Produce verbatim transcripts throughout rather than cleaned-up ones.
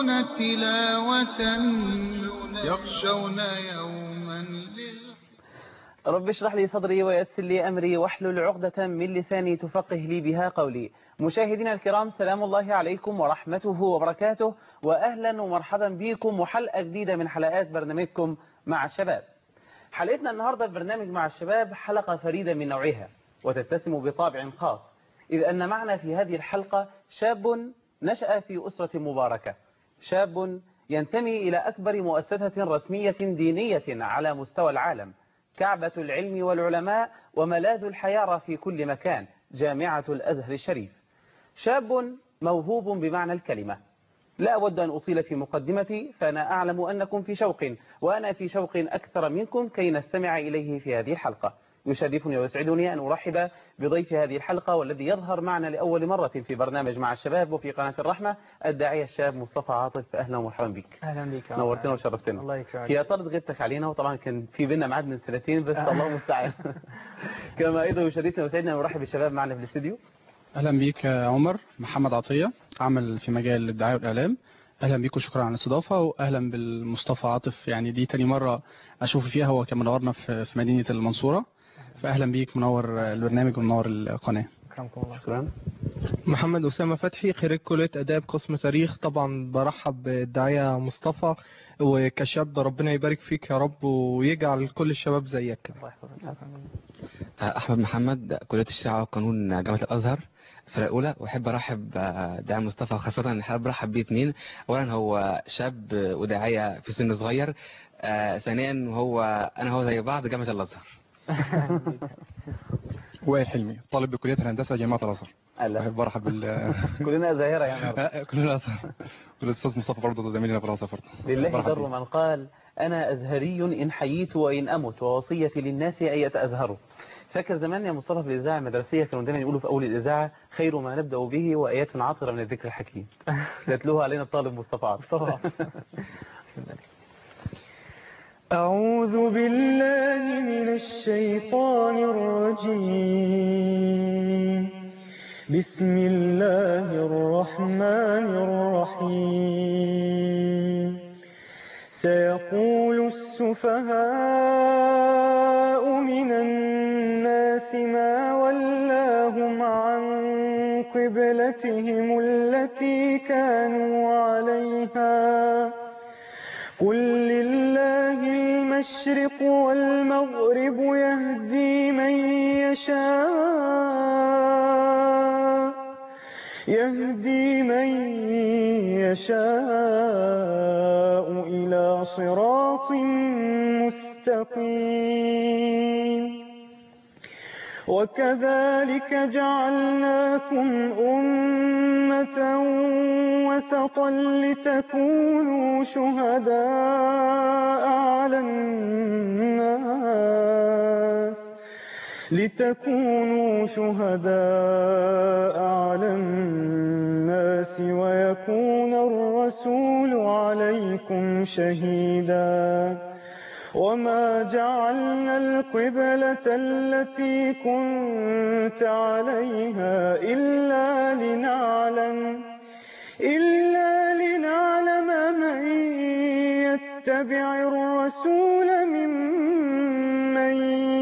يرجون تلاوة يخشون يوما. رب اشرح لي صدري ويسر لي أمري واحلل عقدة من لساني تفقه لي بها قولي. مشاهدينا الكرام، سلام الله عليكم ورحمته وبركاته، وأهلا ومرحبا بكم وحلقة جديدة من حلقات برنامجكم مع الشباب. حلقتنا النهاردة في برنامج مع الشباب حلقة فريدة من نوعها وتتسم بطابع خاص، إذ أن معنا في هذه الحلقة شاب نشأ في أسرة مباركة، شاب ينتمي إلى أكبر مؤسسة رسمية دينية على مستوى العالم، كعبة العلم والعلماء وملاذ الحيارى في كل مكان، جامعة الأزهر الشريف. شاب موهوب بمعنى الكلمة. لا أود أن أطيل في مقدمتي، فأنا أعلم أنكم في شوق وأنا في شوق أكثر منكم كي نستمع إليه في هذه الحلقة. يشرفني ويسعدني أن أرحب بضيف هذه الحلقة والذي يظهر معنا لأول مرة في برنامج مع الشباب وفي قناة الرحمة، الداعية الشاب مصطفى عاطف. أهلا ومرحبا بك. أهلا بك. نورتنا وشرفتنا. الله يكرمك. هي طالت غيبتك علينا، وطبعا كان في بيننا ميعاد من سنتين بس الله المستعان. كما أيضا يشرفنا ويسعدنا أن نرحب بالشباب معنا في الاستديو. أهلا بيك يا عمر. محمد عطية، عمل في مجال الدعاية والإعلام. أهلا بيك وشكرا على الاستضافة، وأهلا بالمصطفى عاطف، يعني دي تاني مرة أشوف فيها، هو كان منورنا في مدينة المنصورة، فأهلا بيك، منور البرنامج ومنور القناة. أكرمكم الله. شكرا. محمد أسامة فتحي، خريج كلية آداب قسم تاريخ. طبعا برحب بالداعية مصطفى، وكشاب ربنا يبارك فيك يا رب ويجعل كل الشباب زيك. الله يحفظك. أحمد محمد، كلية الشريعة والقانون، جامعة الأزهر، الفرقة الأولى. وأحب أرحب داعية مصطفى، خاصة أن حابب أرحب بيه اتنين. أولا هو شاب وداعية في سن صغير، آه ثانيا هو أنا هو زي بعض، جامعة الأزهر. وائل حلمي، طالب بكلية الهندسة، جامعة الأزهر. أحب أرحب بال كلنا زاهرة يعني. كلنا أزهر. والأستاذ مصطفى برضه زميلنا في الأزهر برضه. لله در من قال أنا أزهري إن حييت وإن أمت، ووصيتي للناس أن يتأزهروا. فاكر زمان يا مصطفى في الإذاعة المدرسية كانوا دايما يقولوا في أول الإذاعة خير ما نبدأ به وآيات عاطرة من الذكر الحكيم. تتلوها علينا الطالب مصطفى عاطف. أعوذ بالله من الشيطان الرجيم. بسم الله الرحمن الرحيم. سيقول السفهاء من الناس ما ولاهم عن قبلتهم التي كانوا عليها، قل لله المشرق والمغرب يهدي من يشاء يهدي من يشاء إلى صراط مستقيم. وكذلك جعلناكم أمة وسطا لتكونوا شهداء على الناس لتكونوا شهداء على الناس ويكون الرسول عليكم شهيدا. وما جعلنا القبلة التي كنت عليها إلا لنعلم إلا لنعلم من يتبع الرسول ممن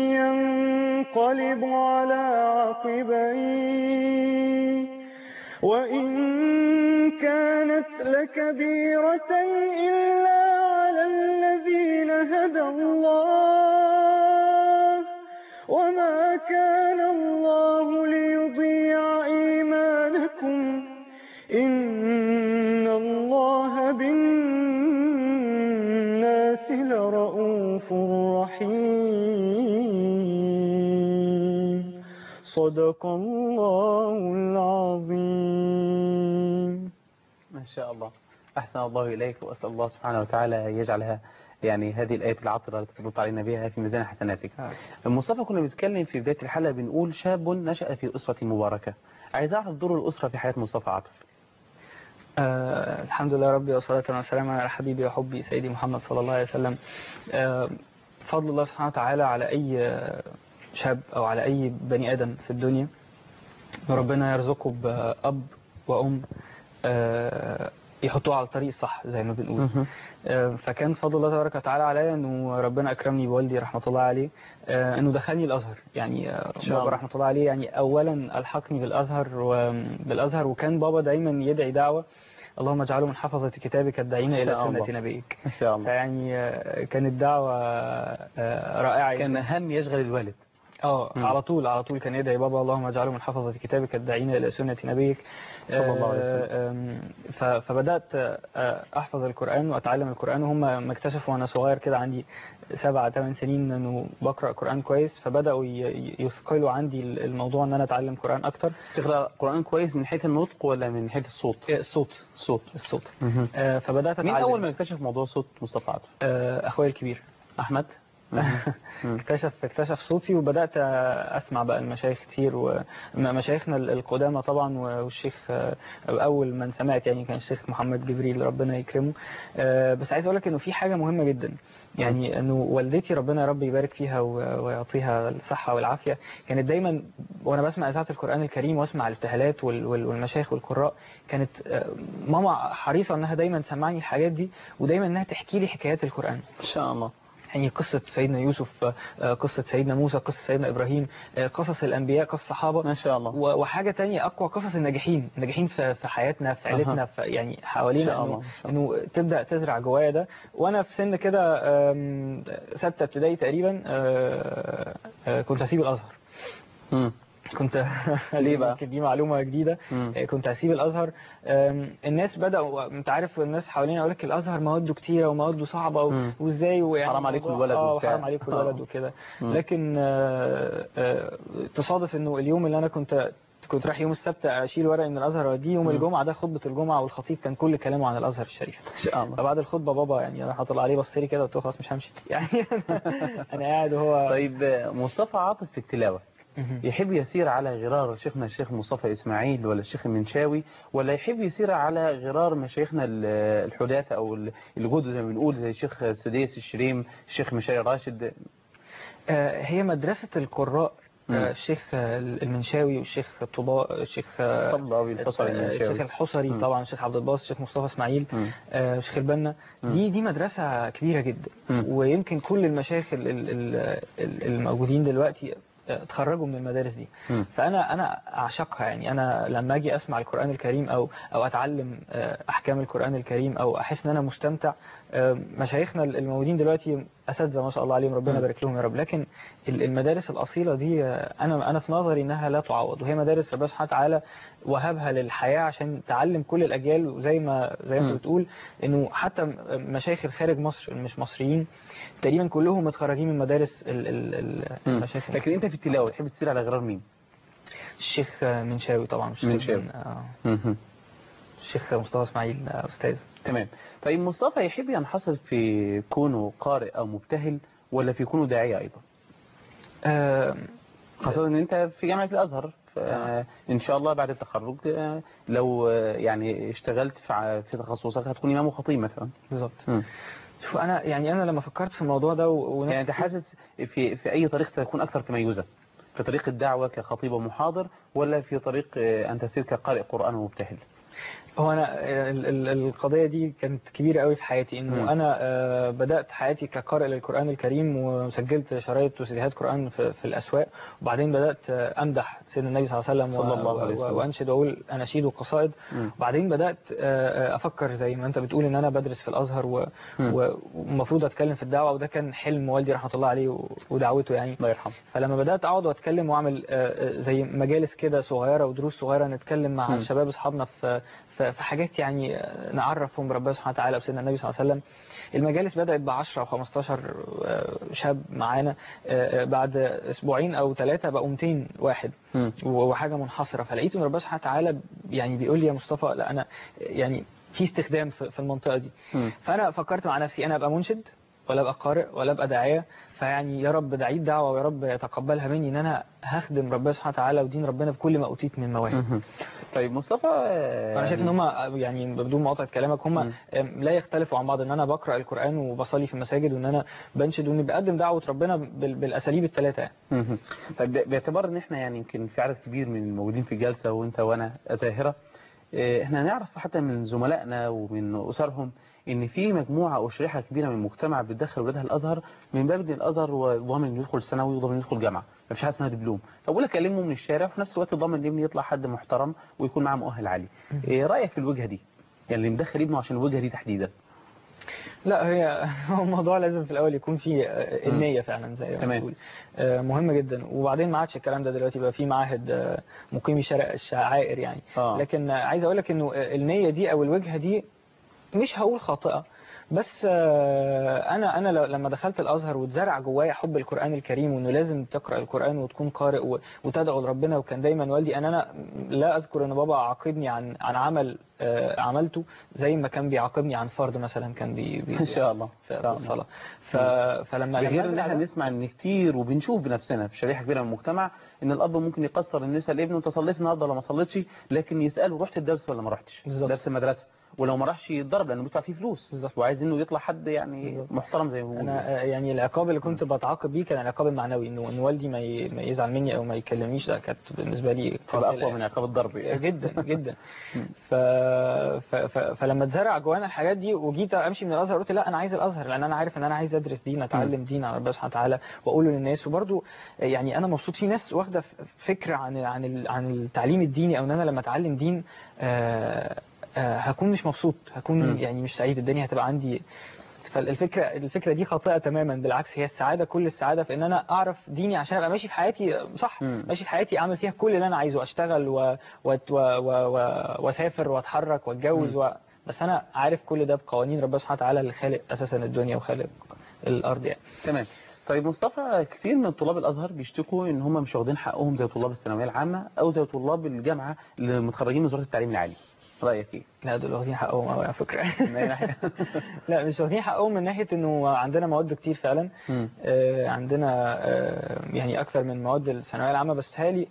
ينقلب على عقبيه، وإن كانت لكبيرة إلا على الذين هدى الله، وما كان الله ليضيع إيمانكم، إن الله بالناس لرؤوف رحيم. صدق الله العظيم. ما شاء الله، أحسن الله إليك، وأسأل الله سبحانه وتعالى يجعلها يعني هذه الآية العطرة التي ترد علينا بها في ميزان حسناتك. مصطفى، كنا بنتكلم في بداية الحلقة بنقول شاب نشأ في أسرة مباركة. عايز أعرف دور الأسرة في حياة مصطفى عاطف. آه الحمد لله ربي، والصلاة والسلام على حبيبي وحبي سيدي محمد صلى الله عليه وسلم. آه فضل الله سبحانه وتعالى على أي شاب أو على أي بني آدم في الدنيا، ربنا يرزقه بأب وأم آه يحطوه على الطريق الصح زي ما بنقول. فكان فضل الله تبارك وتعالى عليا انه ربنا اكرمني بوالدي رحمه الله عليه، انه دخلني الازهر. يعني بابا رحمه الله عليه يعني اولا الحقني بالازهر وبالازهر وكان بابا دايما يدعي دعوه اللهم اجعله من حفظة كتابك الداعين الى سنة نبيك. ما شاء الله. فيعني كانت دعوه رائعه. كان هم يشغل الوالد. اه على طول على طول كان يدعي بابا اللهم اجعله من حفظة كتابك الداعين الى سنة نبيك صلى الله عليه وسلم. فبدات احفظ القران واتعلم القران، وهم ما اكتشفوا وانا صغير كده عندي سبع ثمان سنين انه بقرا قران كويس، فبداوا يثقلوا عندي الموضوع ان انا اتعلم قران اكتر. تقرا قران كويس من حيث النطق ولا من حيث الصوت؟ الصوت الصوت الصوت فبدات اتعلم. مين اول ما اكتشف موضوع صوت مصطفى عاطف؟ اخويا الكبير احمد. اكتشف اكتشف صوتي، وبدات اسمع بقى المشايخ كتير، ومشايخنا القدامى طبعا، والشيخ اول من سمعت يعني كان الشيخ محمد جبريل ربنا يكرمه. بس عايز اقول لك انه في حاجه مهمه جدا، يعني انه والدتي ربنا يا رب يبارك فيها ويعطيها الصحه والعافيه، كانت دايما وانا بسمع اذاعه القران الكريم واسمع الابتهالات والمشايخ والقراء، كانت ماما حريصه انها دايما تسمعني الحاجات دي، ودايما انها تحكي لي حكايات القران. ان شاء الله. يعني قصة سيدنا يوسف، قصة سيدنا موسى، قصة سيدنا إبراهيم، قصص الأنبياء، قصص الصحابة، ما شاء الله. وحاجة تانية أقوى، قصص الناجحين الناجحين في حياتنا في عيلتنا في يعني حوالينا، إنه, إنه تبدأ تزرع جوايا ده. وأنا في سن كده ستة ابتدائي تقريبا كنت هسيب الأزهر. م. كنت ليه بقى؟ دي معلومة جديدة. مم. كنت هسيب الأزهر. الناس بدأوا، انت عارف الناس حوالينا يقول لك الأزهر مواده كتيرة ومواده صعبة وازاي، ويعني حرام عليكم الولد اه وحرام عليكم الولد وكده. لكن آه آه تصادف انه اليوم اللي انا كنت كنت رايح يوم السبت اشيل ورقي من الازهر واديه، يوم الجمعه ده خطبه الجمعه، والخطيب كان كل كلامه عن الازهر الشريف. ان شاء الله. فبعد الخطبه بابا يعني رحمه الله عليه بص لي كده وقلت له خلاص مش همشي يعني انا قاعد وهو. طيب مصطفى عاطف في التلاوه يحب يسير على غرار شيخنا الشيخ مصطفى إسماعيل ولا الشيخ المنشاوي، ولا يحب يسير على غرار مشايخنا الحداثة أو الجود زي ما بنقول زي الشيخ السديس الشريم، الشيخ مشاري راشد؟ هي مدرسة القراء، الشيخ المنشاوي والشيخ الطباء، الشيخ الطباوي الحصري المنشاوي، الشيخ الحصري طبعا، الشيخ عبد الباسط، الشيخ مصطفى اسماعيل، الشيخ البنا. دي دي مدرسة كبيرة جدا، ويمكن كل المشايخ الموجودين دلوقتي اتخرجوا من المدارس دي. م. فانا انا اعشقها. يعني انا لما اجي اسمع القران الكريم او او اتعلم احكام القران الكريم او احس ان انا مستمتع، مشايخنا الموجودين دلوقتي اساتذه ما شاء الله عليهم ربنا يبارك لهم يا رب، لكن المدارس الاصيله دي انا انا في نظري انها لا تعوض، وهي مدارس ربنا سبحانه وتعالى وهبها للحياه عشان تعلم كل الاجيال. وزي ما زي ما بتقول انه حتى مشايخ الخارج مصر مش مصريين تقريبا كلهم متخرجين من مدارس المشايخ. لكن انت في التلاوه تحب تسير على غرار مين؟ الشيخ منشاوي طبعا. منشاوي. آه. الشيخ مصطفى اسماعيل استاذ. تمام. طيب مصطفى يحب ينحصر في كونه قارئ او مبتهل ولا في كونه داعيه ايضا؟ آه خاصه ان انت في جامعه الازهر، ان شاء الله بعد التخرج لو يعني اشتغلت في تخصصك هتكون امام وخطيب مثلا. بالظبط. شوف انا يعني انا لما فكرت في الموضوع ده و... يعني انت حاسس في في اي طريق ستكون اكثر تميزا؟ في طريق الدعوه كخطيب ومحاضر، ولا في طريق ان تسير كقارئ قران ومبتهل؟ هو انا القضيه دي كانت كبيره قوي في حياتي، انه م. انا بدات حياتي كقارئ للقران الكريم، وسجلت شرايط وسيديهات قران في, في الاسواق، وبعدين بدات امدح سيدنا النبي صلى الله عليه وسلم, صلى الله عليه وسلم. وانشد واقول اناشيد وقصائد. وبعدين بدات افكر زي ما انت بتقول ان انا بدرس في الازهر ومفروض اتكلم في الدعوه، وده كان حلم والدي رحمه الله عليه ودعوته يعني الله يرحمه. فلما بدات اقعد واتكلم واعمل زي مجالس كده صغيره ودروس صغيره نتكلم مع م. شباب اصحابنا في في حاجات يعني نعرفهم بربنا سبحانه وتعالى وسيدنا النبي صلى الله عليه وسلم، المجالس بدأت ب عشرة وخمستاشر شاب معانا، بعد اسبوعين او ثلاثه بقوا مئتين واحد وحاجه منحصره. فلقيت ان ربنا سبحانه وتعالى يعني بيقول لي يا مصطفى لا انا يعني في استخدام في المنطقه دي. فانا فكرت مع نفسي انا ابقى منشد ولا ابقى قارئ ولا ابقى داعيه، فيعني يا رب دعيت دعوه ويا رب يتقبلها مني ان انا هخدم ربنا سبحانه وتعالى ودين ربنا بكل ما اوتيت من مواهب. طيب مصطفى انا شايف ان هم يعني بدون مقاطعه كلامك هم لا يختلفوا عن بعض، ان انا بقرا القران وبصلي في المساجد وان انا بنشد واني بقدم دعوه ربنا بالاساليب الثلاثه. طيب باعتبار ان احنا يعني يمكن في عدد كبير من الموجودين في الجلسه وانت وانا ازاهره، آه، احنا نعرف حتى من زملائنا ومن أسرهم ان في مجموعة او شريحة كبيرة من المجتمع بتدخل ولادها الازهر من باب ان الازهر وضامن انه يدخل ثانوي وضامن يدخل جامعة، مفيش حاجة اسمها دبلوم، فبقول لك كلمه من الشارع وفي نفس الوقت ضامن ابني يطلع حد محترم ويكون معاه مؤهل عالي. ايه رأيك في الوجهة دي؟ يعني اللي مدخل ابنه عشان الوجهة دي تحديدا. لا هي هو الموضوع لازم في الاول يكون فيه آه، النيه فعلا زي ما تمام. بتقول، آه، مهم جدا. وبعدين ما عادش الكلام ده دلوقتي، بقى في معاهد آه، مقيمي شارع الشعائر يعني. آه. لكن آه، عايز اقول لك انه النيه دي او الوجهه دي مش هقول خاطئه، بس آه، انا انا لو- لما دخلت الازهر واتزرع جوايا حب القران الكريم وانه لازم تقرا القران وتكون قارئ و- وتدعو لربنا، وكان دايما والدي انا انا لا اذكر ان بابا عاقبني عن عن عمل آه، عملته زي ما كان بيعاقبني عن فرض مثلا كان بي بي ان شاء الله. في إن في شاء الله. الصلاه. ف فلما لما بغير ان أزرع احنا ده- بنسمع ان كتير وبنشوف بنفسنا في شريحه كبيره من المجتمع ان الاب ممكن يقصر ان يسال ابنه انت صليت النهارده ولا ما صليتش، لكن يساله رحت الدرس ولا ما رحتش، بالظبط. درس المدرسه، ولو ما راحش يتضرب لانه بيدفع فيه فلوس بالظبط. وعايز انه يطلع حد يعني بالظبط. محترم زي ما بيقولوا. انا آه، يعني العقاب اللي كنت بتعاقب بيه كان العقاب المعنوي، انه ان والدي ما ي- ما يزعل مني او ما يكلمنيش، ده كانت بالنسبه لي تبقى قاتلة اقوى من عقاب الضرب يعني. جدا جدا. ف... ف... ف... فلما اتزرع جوانا الحاجات دي وجيت امشي من الازهر قلت لا انا عايز الازهر، لان انا عارف ان انا عايز ادرس دين، اتعلم دين على ربنا سبحانه وتعالى واقوله للناس. وبرده يعني انا مبسوط في ناس واخده فكره عن عن ال- عن التعليم الديني، او ان انا لما اتعلم دين آه، آه، هكون مش مبسوط، هكون مم. يعني مش سعيد، الدنيا هتبقى عندي. فالفكره الفكره دي خاطئه تماما، بالعكس هي السعاده، كل السعاده في ان انا اعرف ديني عشان ابقى ماشي في حياتي صح، مم. ماشي في حياتي اعمل فيها كل اللي انا عايزه، اشتغل و... وت- و... و... و... واسافر واتحرك واتجوز مم. و... بس انا عارف كل ده بقوانين ربنا سبحانه وتعالى اللي خالق اساسا الدنيا وخالق الارض يعني. تمام. طيب مصطفى، كثير من طلاب الازهر بيشتكوا ان هم مش واخدين حقهم زي طلاب الثانويه العامه او زي طلاب الجامعه اللي متخرجين من وزاره التعليم العالي، رايك ايه؟ لا دول واخدين حقهم قوي على فكره. من أي ناحية؟ لا مش واخدين حقهم من ناحيه انه عندنا مواد كتير فعلا، مم. آه، عندنا آه، يعني اكثر من مواد الثانويه العامه، بس تهيألي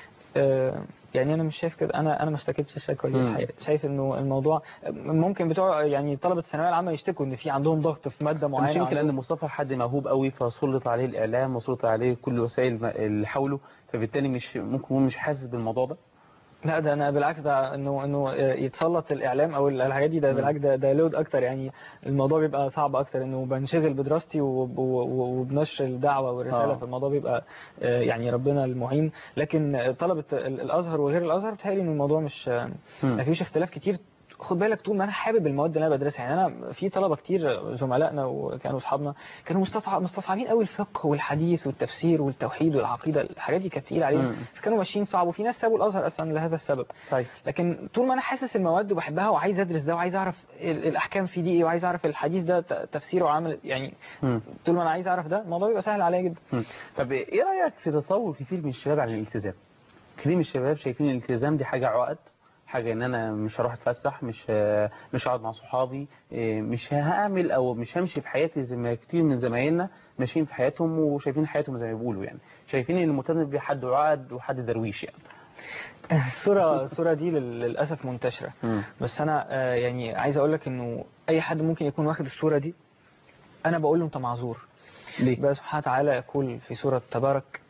آه، يعني انا مش شايف كده، انا انا ما اشتكيتش الشكوى دي مم. الحقيقه، شايف انه الموضوع ممكن بتوع يعني طلبه الثانويه العامه يشتكوا ان في عندهم ضغط في ماده مش معينه، يمكن وعندهم- ان مصطفى حد موهوب قوي فسلط عليه الاعلام وسلط عليه كل وسائل ما- اللي حوله، فبالتالي مش ممكن هو مش حاسس بالموضوع ده. لا ده انا بالعكس، ده انه انه يتسلط الاعلام او الحاجات دي، ده مم. بالعكس ده ده لود اكتر يعني، الموضوع بيبقى صعب اكتر، انه بنشغل بدراستي وب- و- وبنشر الدعوه والرساله، آه. فالموضوع بيبقى آه، يعني ربنا المعين. لكن طلبه ال- الازهر وغير الازهر بتهيألي ان الموضوع مش مم. ما فيش اختلاف كتير. خد بالك طول ما انا حابب المواد اللي انا بدرسها، يعني انا في طلبه كتير زملائنا وكانوا اصحابنا كانوا مستصع- مستصعبين قوي الفقه والحديث والتفسير والتوحيد والعقيده، الحاجات دي كانت تقيله عليهم، مم. فكانوا ماشيين صعب، وفي ناس سابوا الازهر اصلا لهذا السبب. صحيح. لكن طول ما انا حاسس المواد وبحبها وعايز ادرس ده وعايز اعرف ال- الاحكام في دي ايه، وعايز اعرف الحديث ده ت- تفسيره وعمل يعني، مم. طول ما انا عايز اعرف ده الموضوع بيبقى سهل عليا جدا. مم. طب ايه رايك في تصور كتير من الشباب عن الالتزام؟ كتير من الشباب شايفين الالتزام دي حاجه عقد، حاجه ان انا مش هروح اتفسح، مش ه- مش هقعد مع صحابي، إيه، مش هعمل او مش همشي في حياتي زي ما كتير من زمايلنا ماشيين في حياتهم وشايفين حياتهم زي ما بيقولوا، يعني شايفين ان الملتزم بحد عقد وحد درويش يعني. الصوره الصوره دي لل- للاسف منتشره، مم. بس انا آه، يعني عايز اقول لك انه اي حد ممكن يكون واخد الصوره دي، انا بقول له انت معذور. ليه؟ بقى سبحانه وتعالى يقول في سوره تبارك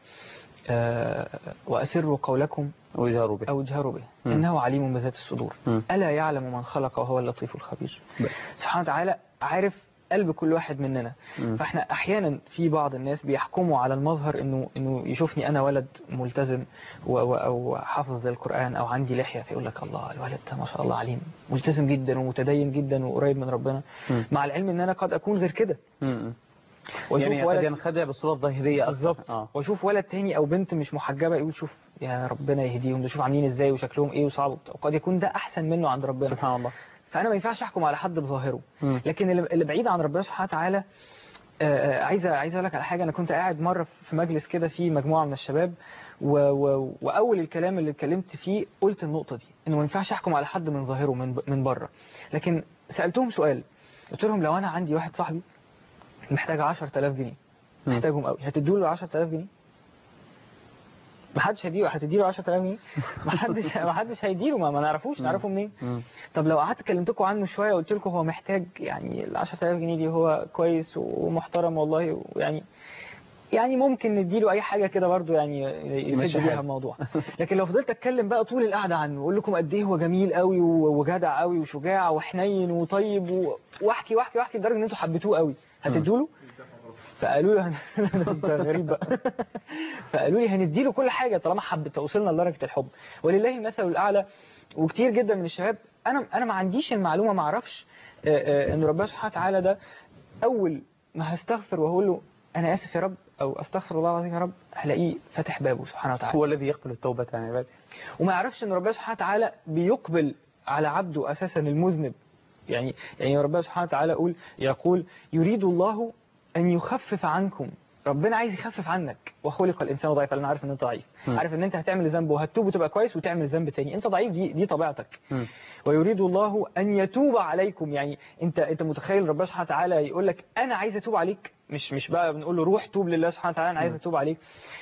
آه، واسروا قولكم ويجهروا به. او اجهروا به مم. انه عليم بذات الصدور مم. الا يعلم من خلق وهو اللطيف الخبير. ب- سبحانه وتعالى عارف قلب كل واحد مننا، مم. فاحنا احيانا في بعض الناس بيحكموا على المظهر، انه انه يشوفني انا ولد ملتزم و- و- او حافظ للقران او عندي لحيه، فيقول لك الله الولد ده ما شاء الله عليم ملتزم جدا ومتدين جدا وقريب من ربنا، مم. مع العلم ان انا قد اكون غير كده. مم. واشوف يعني قد ولد ينخدع بالصوره الظاهريه أكتر. بالظبط، اه. واشوف ولد تاني او بنت مش محجبه يقول شوف يا ربنا يهديهم، ده شوف عاملين ازاي وشكلهم ايه وصعب، وقد يكون ده احسن منه عند ربنا. سبحان الله. فانا ما ينفعش احكم على حد بظاهره، مم. لكن اللي اللي بعيد عن ربنا سبحانه وتعالى آه، آه، عايز عايز اقول لك على حاجه. انا كنت قاعد مره في مجلس كده في مجموعه من الشباب و و واول الكلام اللي اتكلمت فيه قلت النقطه دي، انه ما ينفعش احكم على حد من ظاهره من من بره. لكن سالتهم سؤال، قلت لهم لو انا عندي واحد صاحبي محتاج عشرة آلاف جنيه، مم. محتاجهم قوي، هتدوا له عشرة آلاف جنيه؟ ما حدش هيديله، هتديله عشرة آلاف جنيه؟ ما حدش ما حدش هيديله، ما, ما نعرفوش، مم. نعرفه منين؟ مم. طب لو قعدت كلمتكم عنه شويه وقلت لكم هو محتاج يعني ال عشرة آلاف جنيه دي، هو كويس ومحترم والله، ويعني يعني ممكن نديله اي حاجه كده برضو يعني ماشي يسد حال. بيها الموضوع. لكن لو فضلت اتكلم بقى طول القعده عنه واقول لكم قد ايه هو جميل قوي وجدع قوي وشجاع وحنين وطيب و- واحكي واحكي واحكي لدرجه ان انتوا حبيتوه قوي، هتدوا له؟ فقالوا له انت غريب بقى. فقالوا لي هنديله كل حاجه طالما حب وصلنا لدرجه الحب. ولله المثل الاعلى. وكتير جدا من الشباب انا انا ما عنديش المعلومه، ما اعرفش آه، آه، ان ربنا سبحانه وتعالى ده اول ما هستغفر وهقول له انا اسف يا رب او استغفر الله العظيم يا رب، هلاقيه فاتح بابه سبحانه وتعالى. هو الذي يقبل التوبة عن عباده. وما يعرفش ان ربنا سبحانه وتعالى بيقبل على عبده اساسا المذنب. يعني يعني ربنا سبحانه وتعالى يقول يقول يريد الله ان يخفف عنكم. ربنا عايز يخفف عنك. وخلق الانسان ضعيفا. انا عارف ان انت ضعيف، م. عارف ان انت هتعمل ذنب وهتتوب وتبقى كويس وتعمل ذنب تاني، انت ضعيف، دي دي طبيعتك. م. ويريد الله ان يتوب عليكم. يعني انت انت متخيل ربنا سبحانه وتعالى يقول لك انا عايز اتوب عليك، مش مش بقى بنقول له روح توب لله سبحانه وتعالى، انا عايز اتوب عليك.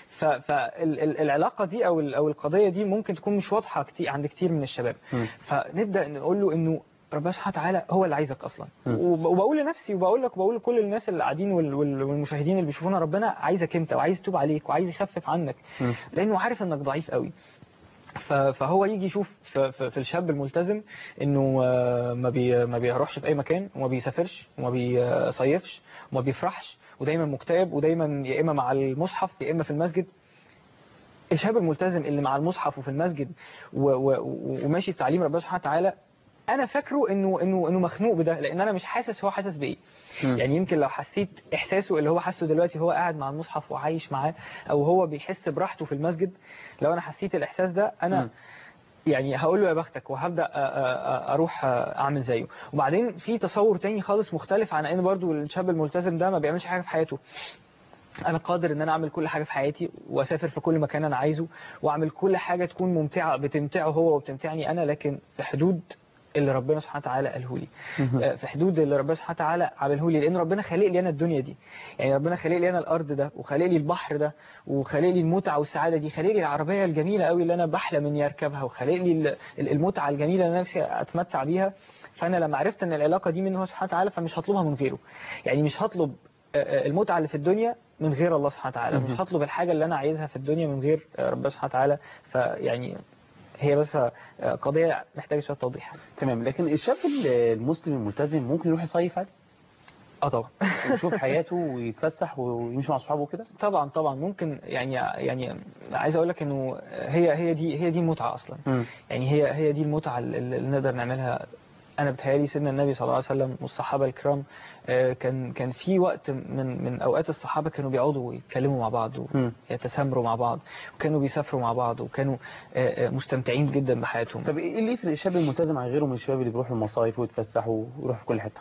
فالعلاقه دي او ال- او القضيه دي ممكن تكون مش واضحه كتير عند كتير من الشباب. م. فنبدا نقول له انه ربنا سبحانه وتعالى هو اللي عايزك اصلا. م. وب- وبقول لنفسي وبقول لك وبقول لكل الناس اللي قاعدين وال- وال- والمشاهدين اللي بيشوفونا، ربنا عايزك انت وعايز يتوب عليك وعايز يخفف عنك، م. لانه عارف انك ضعيف قوي. ف- فهو يجي يشوف في في- في الشاب الملتزم انه آه، ما بي ما بيروحش في اي مكان وما بيسافرش وما بيصيفش وما بيفرحش ودايما مكتئب ودايما يا اما مع المصحف يا اما في المسجد. الشاب الملتزم اللي مع المصحف وفي المسجد و- و- وماشي بتعليم ربنا سبحانه وتعالى، انا فاكره انه انه انه مخنوق بده، لان انا مش حاسس هو حاسس بايه. م. يعني يمكن لو حسيت احساسه اللي هو حاسه دلوقتي هو قاعد مع المصحف وعايش معاه، او هو بيحس براحته في المسجد، لو انا حسيت الاحساس ده انا م. يعني هقول له يا بختك وهبدا أ- أ- أ- اروح اعمل زيه. وبعدين في تصور تاني خالص مختلف عن ان برضو الشاب الملتزم ده ما بيعملش حاجه في حياته. انا قادر ان انا اعمل كل حاجه في حياتي واسافر في كل مكان انا عايزه واعمل كل حاجه تكون ممتعه بتمتعه هو وبتمتعني انا، لكن في حدود اللي ربنا سبحانه وتعالى قاله لي، آه، في حدود اللي ربنا سبحانه وتعالى عمله لي، لان ربنا خالق لي انا الدنيا دي. يعني ربنا خالق لي انا الارض ده وخالق لي البحر ده وخالق لي المتعه والسعاده دي، خالق لي العربيه الجميله قوي اللي انا بحلم اني اركبها، وخالق لي ال- المتعه الجميله اللي انا نفسي اتمتع بيها. فانا لما عرفت ان العلاقه دي منه سبحانه وتعالى فمش هطلبها من غيره. يعني مش هطلب آه، آه، المتعه اللي في الدنيا من غير الله سبحانه وتعالى، مش هطلب الحاجه اللي انا عايزها في الدنيا من غير آه، ربنا سبحانه وتعالى. فيعني هي بس آه، قضيه محتاجه شويه توضيح. تمام. لكن الشاب المسلم الملتزم ممكن يروح يصيف عادي اه طبعا. ويشوف حياته ويتفسح ويمشي مع اصحابه كده؟ طبعا طبعا ممكن. يعني يعني عايز اقول لك انه هي هي دي هي دي المتعه اصلا. م. يعني هي هي دي المتعه اللي اللي نقدر نعملها. انا بتهيالي سيدنا النبي صلى الله عليه وسلم والصحابه الكرام آه، كان كان في وقت من من اوقات الصحابه كانوا بيقعدوا ويتكلموا مع بعض م. ويتسامروا مع بعض وكانوا بيسافروا مع بعض وكانوا آه، آه، مستمتعين جدا بحياتهم. طب ايه اللي يفرق الشاب الملتزم عن غيره من الشباب اللي بيروحوا المصايف ويتفسحوا ويروحوا في كل حته؟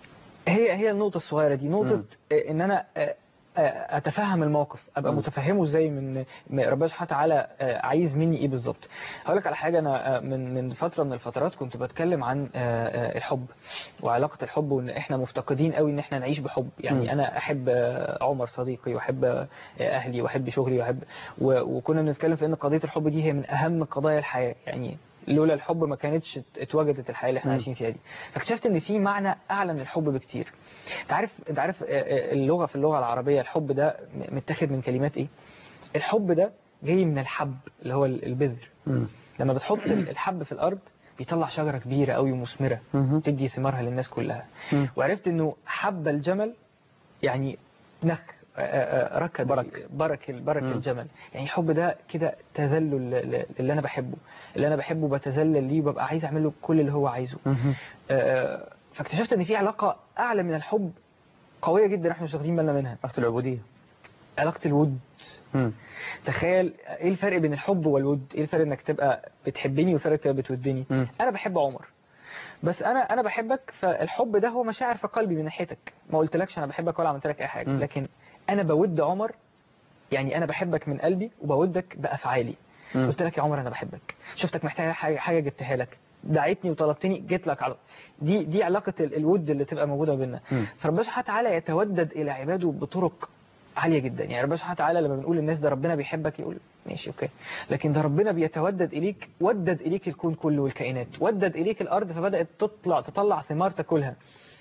هي هي النقطة الصغيرة دي، نقطة مم. آه، ان انا آه، آه، اتفهم الموقف، ابقى مم. متفهمه ازاي، من من ربنا سبحانه وتعالى آه، عايز مني ايه بالظبط. هقول لك على حاجة. انا آه، من من فترة من الفترات كنت بتكلم عن آه، آه، الحب وعلاقة الحب، وان احنا مفتقدين قوي ان احنا نعيش بحب. يعني مم. انا احب آه، عمر صديقي واحب آه، اهلي واحب شغلي واحب و- وكنا بنتكلم في ان قضية الحب دي هي من اهم قضايا الحياة. يعني لولا الحب ما كانتش اتوجدت الحياة اللي احنا مم. عايشين فيها دي. فاكتشفت ان في معنى اعلى من الحب بكتير. انت عارف انت عارف آه، آه، اللغه في اللغه العربيه الحب ده م- متاخد من كلمات ايه؟ الحب ده جاي من الحب اللي هو ال- البذر. م. لما بتحط ال- الحب في الارض بيطلع شجره كبيره قوي ومثمره مهم. تدي ثمارها للناس كلها. م. وعرفت انه حب الجمل يعني نخ آه، آه، آه، ركض برك. برك برك مم. الجمل. يعني الحب ده كده تذلل ل- اللي انا بحبه، اللي انا بحبه بتذلل ليه وببقى عايز اعمل له كل اللي هو عايزه. مهم. آه، فاكتشفت ان في علاقه اعلى من الحب قويه جدا احنا مش واخدين بالنا منها، علاقة العبودية. علاقه الود. م. تخيل ايه الفرق بين الحب والود؟ ايه الفرق انك تبقى بتحبني والفرق تبقى بتودني؟ م. انا بحب عمر، بس انا انا بحبك، فالحب ده هو مشاعر في قلبي من ناحيتك، ما قلتلكش انا بحبك ولا عملت لك اي حاجه، م. لكن انا بود عمر. يعني انا بحبك من قلبي وبودك بافعالي. م. قلت لك يا عمر انا بحبك، شفتك محتاج حاجه حاجه جبتها لك، دعيتني وطلبتني جيت لك على دي دي علاقه ال- الود اللي تبقى موجوده بيننا. م. فربنا سبحانه وتعالى يتودد الى عباده بطرق عاليه جدا. يعني ربنا سبحانه وتعالى لما بنقول للناس ده ربنا بيحبك يقول ماشي اوكي، لكن ده ربنا بيتودد اليك، ودد اليك الكون كله والكائنات، ودد اليك الارض فبدات تطلع تطلع ثمار تاكلها.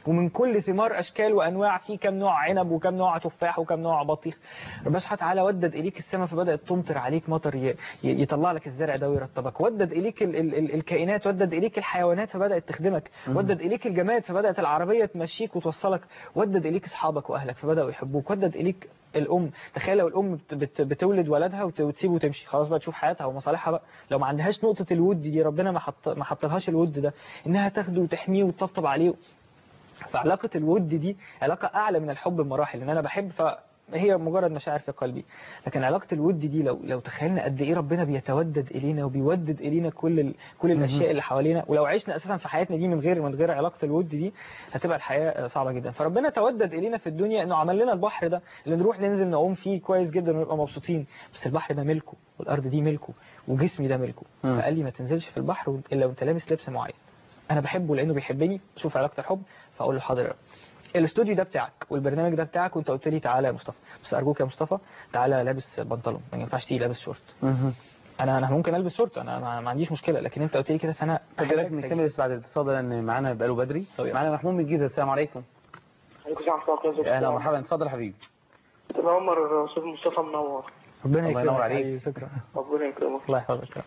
ومن كل ثمار اشكال وانواع، في كم نوع عنب وكم نوع تفاح وكم نوع بطيخ. ربنا سبحانه وتعالى ودد اليك السماء فبدات تمطر عليك مطر ي- ي- يطلع لك الزرع ده ويرطبك، ودد اليك ال ال ال الكائنات، ودد اليك الحيوانات فبدات تخدمك، ودد اليك الجماد فبدات العربيه تمشيك وتوصلك، ودد اليك اصحابك واهلك فبداوا يحبوك، ودد اليك الام. تخيل لو الام بت بت بتولد ولدها وت- وتسيبه وتمشي، خلاص بقى تشوف حياتها ومصالحها بقى، لو ما عندهاش نقطه الود دي ربنا ما حط ما حطلهاش الود ده انها تاخده وتحميه وتطبطب عليه. فعلاقة الود دي علاقة أعلى من الحب بمراحل، إن أنا بحب فهي مجرد مشاعر في قلبي، لكن علاقة الود دي لو لو تخيلنا قد إيه ربنا بيتودد إلينا وبيودد إلينا كل ال... كل الأشياء اللي حوالينا، ولو عشنا أساسا في حياتنا دي من غير من غير علاقة الود دي هتبقى الحياة صعبة جدا. فربنا تودد إلينا في الدنيا إنه عمل لنا البحر ده اللي نروح ننزل نعوم فيه كويس جدا ونبقى مبسوطين، بس البحر ده ملكه والأرض دي ملكه وجسمي ده ملكه، فقال لي ما تنزلش في البحر إلا وأنت لابس لبس معين. أنا بحبه لأنه بيحبني، شوف علاقة الحب، فأقول له حاضر. الاستوديو ده بتاعك والبرنامج ده بتاعك، وانت قلت لي تعالى يا مصطفى، بس ارجوك يا مصطفى تعالى لابس بنطلون، ما ينفعش تيجي لابس شورت. انا انا ممكن البس شورت، انا ما, ما عنديش مشكله، لكن انت قلت لي كده فانا طب ايه رايك نكمل بس بعد الاتصال ده لان معانا بقاله بدري. معانا محمود من الجيزه. السلام عليكم. عليكم السلام ورحمه الله وبركاته. اهلا ومرحبا، اتفضل يا حبيبي. استاذ عمر، استاذ مصطفى منور. ربنا الله ينور عليك. شكرا. ربنا يكرمك. الله يحفظك.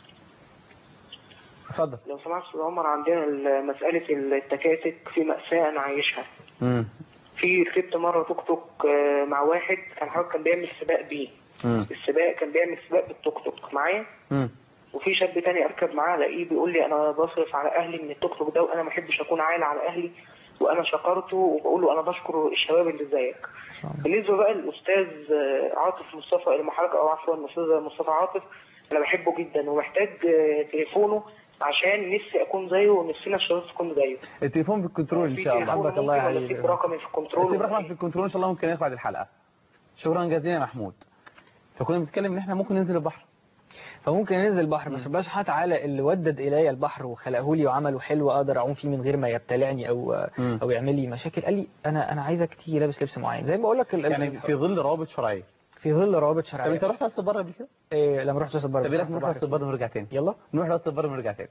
اتفضل. لو سمحت استاذ عمر، عندنا مساله التكاتك في مأساة انا عايشها. امم في ركبت مره توك توك مع واحد كان حضرتك كان بيعمل سباق بيه. امم السباق كان بيعمل سباق بالتوك توك معايا. امم وفي شاب تاني اركب معاه الاقيه بيقول لي انا بصرف على اهلي من التوك توك ده وانا ما احبش اكون عالة على اهلي، وانا شكرته وبقول له انا بشكر الشباب اللي زيك. بالنسبه بقى للاستاذ عاطف مصطفى المحركه او عفوا الاستاذ مصطفى عاطف، انا بحبه جدا ومحتاج تليفونه عشان نفسي اكون زيه ونفسنا الشباب تكون زيه. التليفون في الكنترول ان شاء الله. حبك الله يا حبيبي. سيب رقمي في الكنترول. سيب رقمك في الكنترول ان شاء الله، ممكن ناخد بعد الحلقه. شكرا جزيلا يا محمود. فكنا بنتكلم ان احنا ممكن ننزل البحر، فممكن ننزل البحر، بس ربنا سبحانه وتعالى اللي ودد الي البحر وخلقه لي وعمله حلو اقدر اعوم فيه من غير ما يبتلعني او م. او يعمل لي مشاكل. قال لي انا انا عايزك تيجي لابس لبس معين زي ما بقول لك، يعني في ظل روابط شرعيه. في ظل روابط شرعيه. طب انت رحت راس البر قبل كده؟ إيه لما رحت راس البر. طب ايه رايك نروح راس البر ونرجع تاني؟ يلا نروح راس البر ونرجع تاني.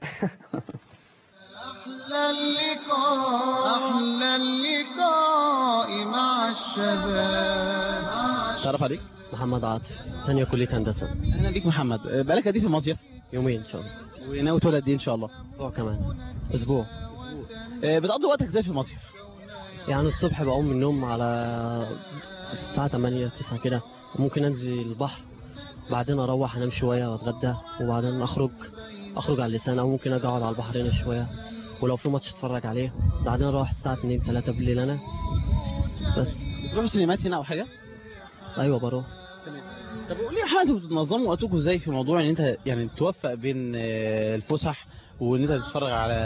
أحلى اللقاء أحلى اللقاء مع الشباب. تعرف عليك؟ محمد عاطف، ثانية كلية هندسة. اهلا بيك محمد. بقالك قد ايه في المصيف؟ يومين ان شاء الله. وناوي تقعد قد ايه ان شاء الله؟ اسبوع كمان. اسبوع. آه، بتقضي وقتك ازاي في المصيف؟ يعني الصبح بقوم من النوم على الساعة ثمانية تسعة كده، ممكن انزل البحر، بعدين اروح انام شوية واتغدى، وبعدين اخرج اخرج على اللسان، او ممكن اجي اقعد على البحر هنا شوية، ولو في ماتش اتفرج عليه، بعدين اروح الساعة اتنين تلاتة بالليل انا بس. بتروح السينمات هنا او حاجة؟ ايوه بروح. طب قول لي يا محمد، بتنظموا وقتكم ازاي في موضوع ان انت يعني توفق بين آه، الفسح وان انت تتفرج على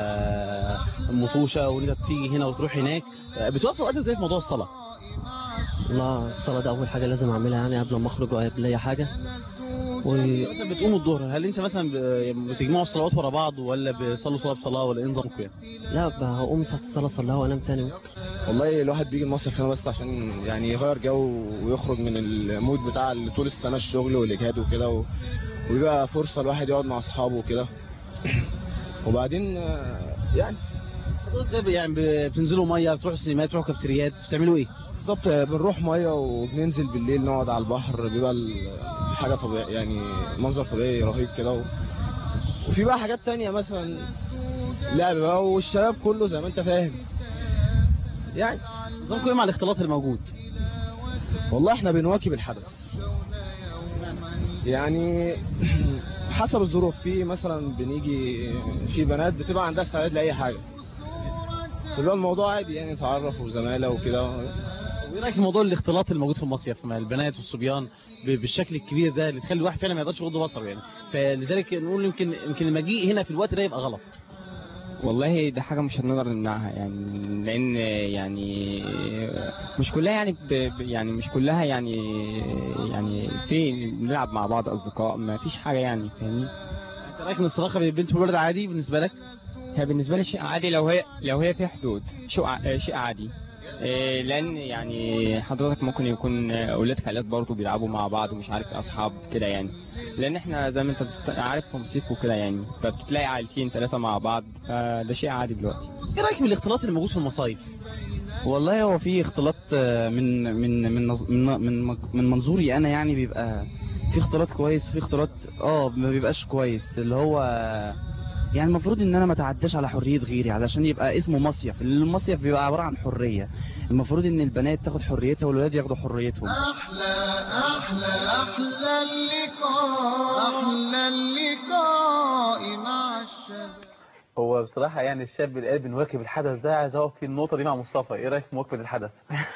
مطوشه وان انت تيجي هنا وتروح هناك؟ آه، بتوفق وقتك ازاي في موضوع الصلاه؟ لا الصلاة ده اول حاجة لازم اعملها يعني قبل ما اخرج او قبل اي حاجة. و... مثلا بتقوموا الظهر، هل انت مثلا ب- بتجمعوا الصلوات ورا بعض ولا بتصلوا صلاه بصلاه ولا ايه نظامكم يعني؟ لا بقوم ساعة الصلاة صليها وانام تاني. والله الواحد بيجي المصيف هنا بس عشان يعني يغير جو ويخرج من المود بتاع اللي طول السنه الشغل والاجهاد وكده و... ويبقى فرصه الواحد يقعد مع اصحابه وكده. وبعدين آه، يعني يعني بتنزلوا ميه، بتروحوا السينمات، بتروحوا كافتريات، بتعملوا ايه؟ بالظبط بنروح ميه وبننزل بالليل نقعد على البحر، بيبقى ال- حاجه طبيعيه يعني منظر طبيعي رهيب كده و... وفي بقى حاجات تانية مثلا لعب بقى، والشباب كله زي ما انت فاهم يعني. نظامكم ايه مع الاختلاط الموجود؟ والله احنا بنواكب الحدث يعني حسب الظروف. في مثلا بنيجي في بنات بتبقى عندها استعداد لاي حاجه، بيبقى الموضوع عادي يعني، تعرف وزماله وكده. وايه رايك في موضوع الاختلاط الموجود في المصيف مع البنات والصبيان ب- بالشكل الكبير ده اللي تخلي الواحد فعلا ما يقدرش يغض بصره يعني؟ فلذلك نقول يمكن يمكن المجيء هنا في الوقت ده يبقى غلط. والله ده حاجة مش هنقدر نمنعها يعني، لأن يعني مش كلها يعني ب... ب- يعني مش كلها يعني يعني في نلعب مع بعض أصدقاء، ما فيش حاجة يعني، فاهمني؟ انت رايك ان الصداقه بين البنت والولد عادي بالنسبه لك؟ هي بالنسبة لي شيء عادي لو هي لو هي في حدود، شيء ع- شيء عادي. إيه، لان يعني حضرتك ممكن يكون اولاد خالات برضه بيلعبوا مع بعض ومش عارف اصحاب كده يعني، لان احنا زي ما انت بت- عارف تنسيق وكده يعني، فبتلاقي عائلتين ثلاثه مع بعض، فده شيء عادي دلوقتي. ايه رايك بالاختلاط اللي موجود في المصايف؟ والله هو في اختلاط آه، من من من نظ- من من من منظوري انا، يعني بيبقى في اختلاط كويس، في اختلاط اه ما بيبقاش كويس، اللي هو يعني المفروض ان انا ما اتعداش على حرية غيري علشان يبقى اسمه مصيف. المصيف بيبقى عبارة عن حرية، المفروض ان البنات تاخد حريتها والولاد ياخدوا حريتهم. أحلى أحلى أحلى اللقاء أحلى اللقاء مع الشباب. هو بصراحة يعني الشاب اللي قال بنواكب الحدث ده، عايز اقف في النقطة دي مع مصطفى. ايه رأيك في مواكبة الحدث؟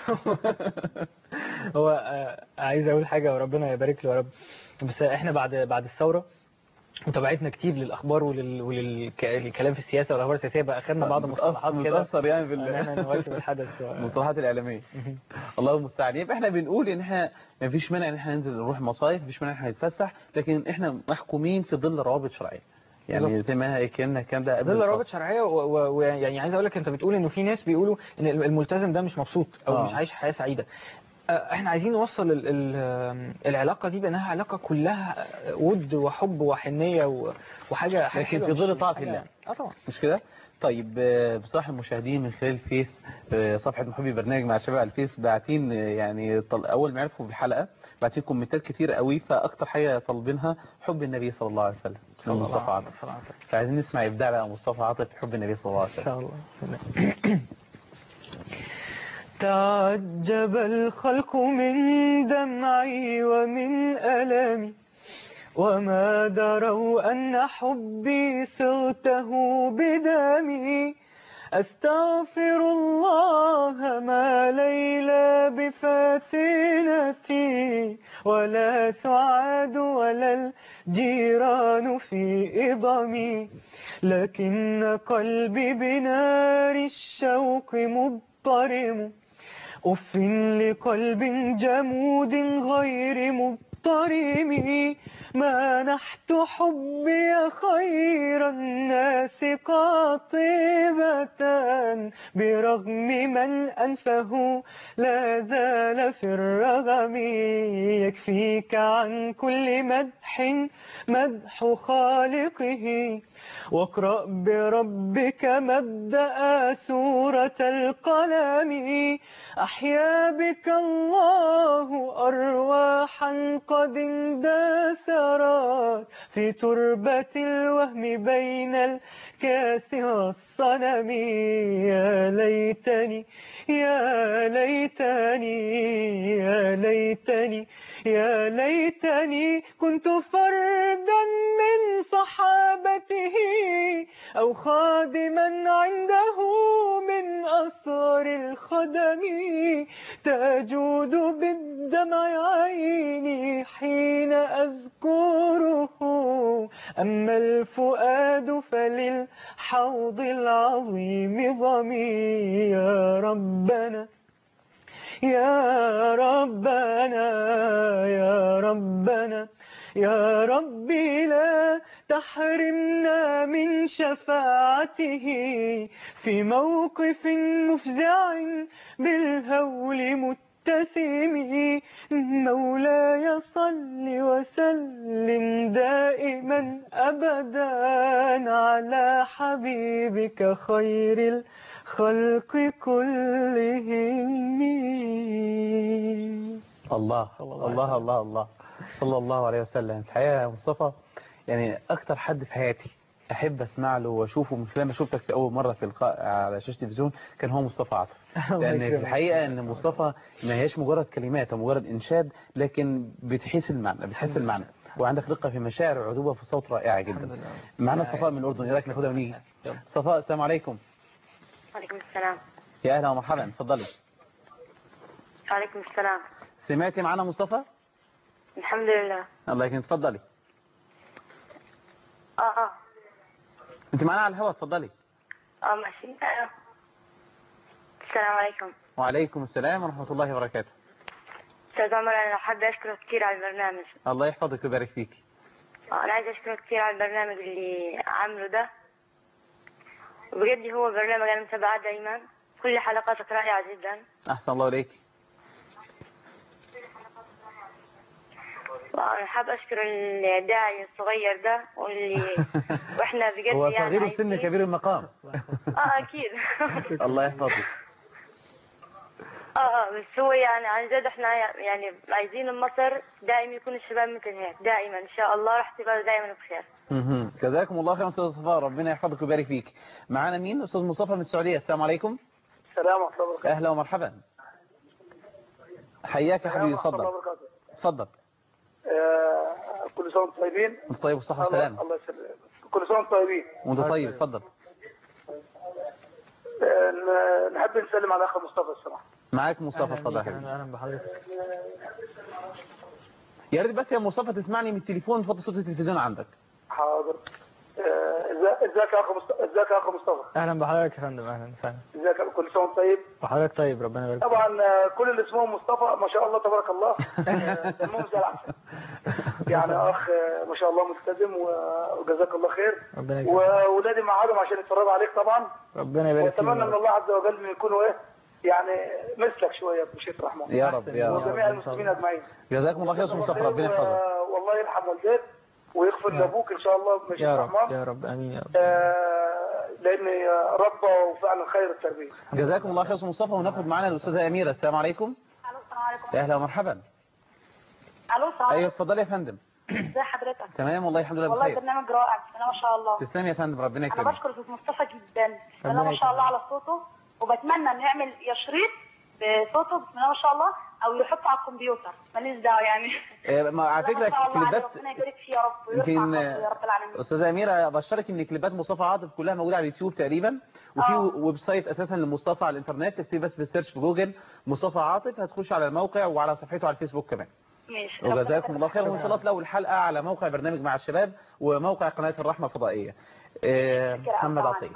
هو آه، عايز اقول حاجه وربنا يبارك له يا رب، بس احنا بعد بعد الثوره متابعتنا كتير للاخبار ولل... وللكلام في السياسه والاخبار السياسيه، بقى اخذنا بعض مصطلحات كده متأثر يعني ان بال احنا نواكب الحدث و... المصطلحات الإعلامية. الله المستعان. يبقى احنا بنقول ان احنا ما فيش مانع ان احنا ننزل نروح مصايف، ما فيش مانع ان احنا نتفسح، لكن احنا محكومين في ظل روابط شرعية. يعني زي ما كنا الكلام ده قبل ظل روابط الفصل. شرعيه ويعني عايز اقول لك، انت بتقول انه في ناس بيقولوا ان الملتزم ده مش مبسوط او آه. مش عايش حياه سعيده. آه، احنا عايزين نوصل ال ال العلاقه دي بانها علاقه كلها ود وحب وحنيه و- وحاجه حاجه لكن حلوه، في مش- ظل مش طاعة حاجة- الله. اه طبعا. مش كده؟ طيب آه، بصراحة المشاهدين من خلال الفيس، آه، صفحة محبي برنامج مع الشباب على الفيس، باعتين آه، يعني طل... أول ما عرفوا بالحلقة باعتين كومنتات كتير قوي، فأكتر حاجة طالبينها حب النبي صلى الله عليه وسلم. صلى الله مصطفى عليه عاطف. وسلم. فعايزين نسمع إبداع بقى مصطفى عاطف في حب النبي صلى الله عليه ان وسلم. شاء الله. تعجب الخلق من دمعي ومن ألمي، وما دروا أن حبي صغته بدمي. أستغفر الله ما ليلى بفاتنتي، ولا سعاد ولا الجيران في إضمي، لكن قلبي بنار الشوق مضطرم. أف لقلب جمود غير مضطرم، منحت حبي خير الناس قاطبة، برغم من أنفه لا زال في الرغم. يكفيك عن كل مدح مدح خالقه، واقرأ بربك مبدأ سورة القلم. أحيا بك الله أرواحا قد اندثرت في تربة الوهم بين الكاس والصنم. يا ليتني يا ليتني يا ليتني يا ليتني كنت فردا من صحابته، أو خادما عنده من أسرار الخدم. تجود بالدمع عيني حين أذكره، أما الفؤاد فللحوض العظيم ضمي. يا ربنا يا ربنا يا ربنا يا ربي لا تحرمنا من شفاعته، في موقف مفزع بالهول متسم. مولاي صل وسلم دائما أبدا على حبيبك خير الخلق كلهم. الله الله الله الله صلى الله عليه وسلم. الحقيقة يا مصطفى يعني أكتر حد في حياتي أحب أسمع له وأشوفه من خلال ما شفتك في أول مرة في لقاء على شاشة التلفزيون كان هو مصطفى عاطف. لأن في الحقيقة أن مصطفى ما هيش مجرد كلمات أو مجرد إنشاد، لكن بتحس المعنى بتحس المعنى وعندك دقة في مشاعر وعذوبة في الصوت رائعة جدا. معنا صفاء من الأردن، إيه رأيك ناخدها ونيجي؟ صفاء السلام عليكم. وعليكم السلام. يا أهلا ومرحبا، اتفضلي. وعليكم السلام. سمعتي معنا مصطفى؟ الحمد لله. الله يكرمك، اتفضلي. اه اه انت معنا على الهواء، اتفضلي. اه ماشي. آه. السلام عليكم. وعليكم السلام ورحمة الله وبركاته. استاذ عمر، انا حابه اشكرك كثير على البرنامج. الله يحفظك ويبارك فيك. آه انا عايزه اشكرك كثير على البرنامج اللي عامله ده، بجد هو برنامج انا متابعاه دايما، كل حلقاتك رائعة جدا. أحسن الله إليك. وأنا حاب أشكر الداعي الصغير ده واللي وإحنا بجد هو يعني صغير السن عايزين- كبير المقام. آه أكيد. الله يحفظك. اه اه بس هو يعني عن جد احنا يعني عايزين مصر دائما يكون الشباب مثل هيك دائما ان شاء الله راح تبقى دائما بخير. مهم. جزاكم الله خير استاذ صفاء، ربنا يحفظك ويبارك فيك. معانا مين؟ استاذ مصطفى من السعوديه. السلام عليكم. السلام ورحمة الله وبركاته. اهلا ومرحبا. حياك يا حبيبي، السلام ورحمة الله اتفضل. وبركاته. اتفضل. آه، كل سنة وانتم طيبين. انت طيب والصحه الله والسلامه. الله يسلمك. كل سنة وانتم طيبين. وانت طيب، اتفضل. آه، ن- نحب نسلم على اخ مصطفى الصراحة. معاك مصطفى، اتفضل يا حبيبي. اهلا بحضرتك. يا ريت بس يا مصطفى تسمعني من التليفون، تفضل صوت التلفزيون عندك. حاضر. آه، إزا- ازيك يا اخ مصطفى؟ ازيك يا اخ مصطفى؟ اهلا بحضرتك يا فندم، اهلا وسهلا. ازيك يا- كل سنة وانت طيب. وحضرتك طيب، ربنا يبارك فيك. طبعا آه، كل اللي اسمهم مصطفى ما شاء الله تبارك الله آه، دمهم زي العسل. يعني اخ آه، ما شاء الله ملتزم و- وجزاك الله خير. ربنا يكرمك. واولادي معادهم عشان يتفرجوا عليك طبعا. ربنا يبارك فيك. واتمنى من الله عز وجل ان يكونوا ايه يعني مثلك شويه بشيخ الرحمن. يا رب يا رب. وجميع المسلمين اجمعين. جزاكم الله خير يا استاذ مصطفى، ربنا يحفظك. و- والله يرحم والديك ويغفر لابوك ان شاء الله بشيخ يا رب الرحمن. يا رب، امين يا رب. آه، لان ربه وفعلا خير التربيه. جزاكم الله خير يا استاذ مصطفى. وناخد معانا الاستاذه اميره. السلام عليكم. الو السلام عليكم. اهلا ومرحبا. الو السلام ايوه عليكم. اتفضلي يا فندم. ازي حضرتك؟ تمام والله الحمد لله والله بخير. البرنامج رائع بسم الله ما شاء الله. تسلم يا فندم، ربنا انا يكرمك. بشكر استاذ مصطفى جدا بسم الله ربنا ما شاء الله يكرمك. على صوته، وبتمنى انه يعمل يا شريط بصوته بسم الله ما شاء الله او يحطه على الكمبيوتر ماليش دعوه يعني. آه، ما على بسم الله فكره ما شاء الله عليه، كليبات ربنا يبارك فيه يا رب ويرفع يمكن قدره يا رب العالمين. استاذه اميره ابشرك ان كليبات مصطفى عاطف كلها موجوده على اليوتيوب تقريبا، وفي ويب سايت اساسا لمصطفى على الانترنت، تكتب بس بالسيرش في جوجل مصطفى عاطف هتخش على الموقع وعلى صفحته على الفيسبوك كمان. ماشي. وجزاكم الله خير. وان شاء الله تلاقوا الحلقه على موقع برنامج مع الشباب وموقع قناه الرحمه الفضائيه. آه، محمد عطيه،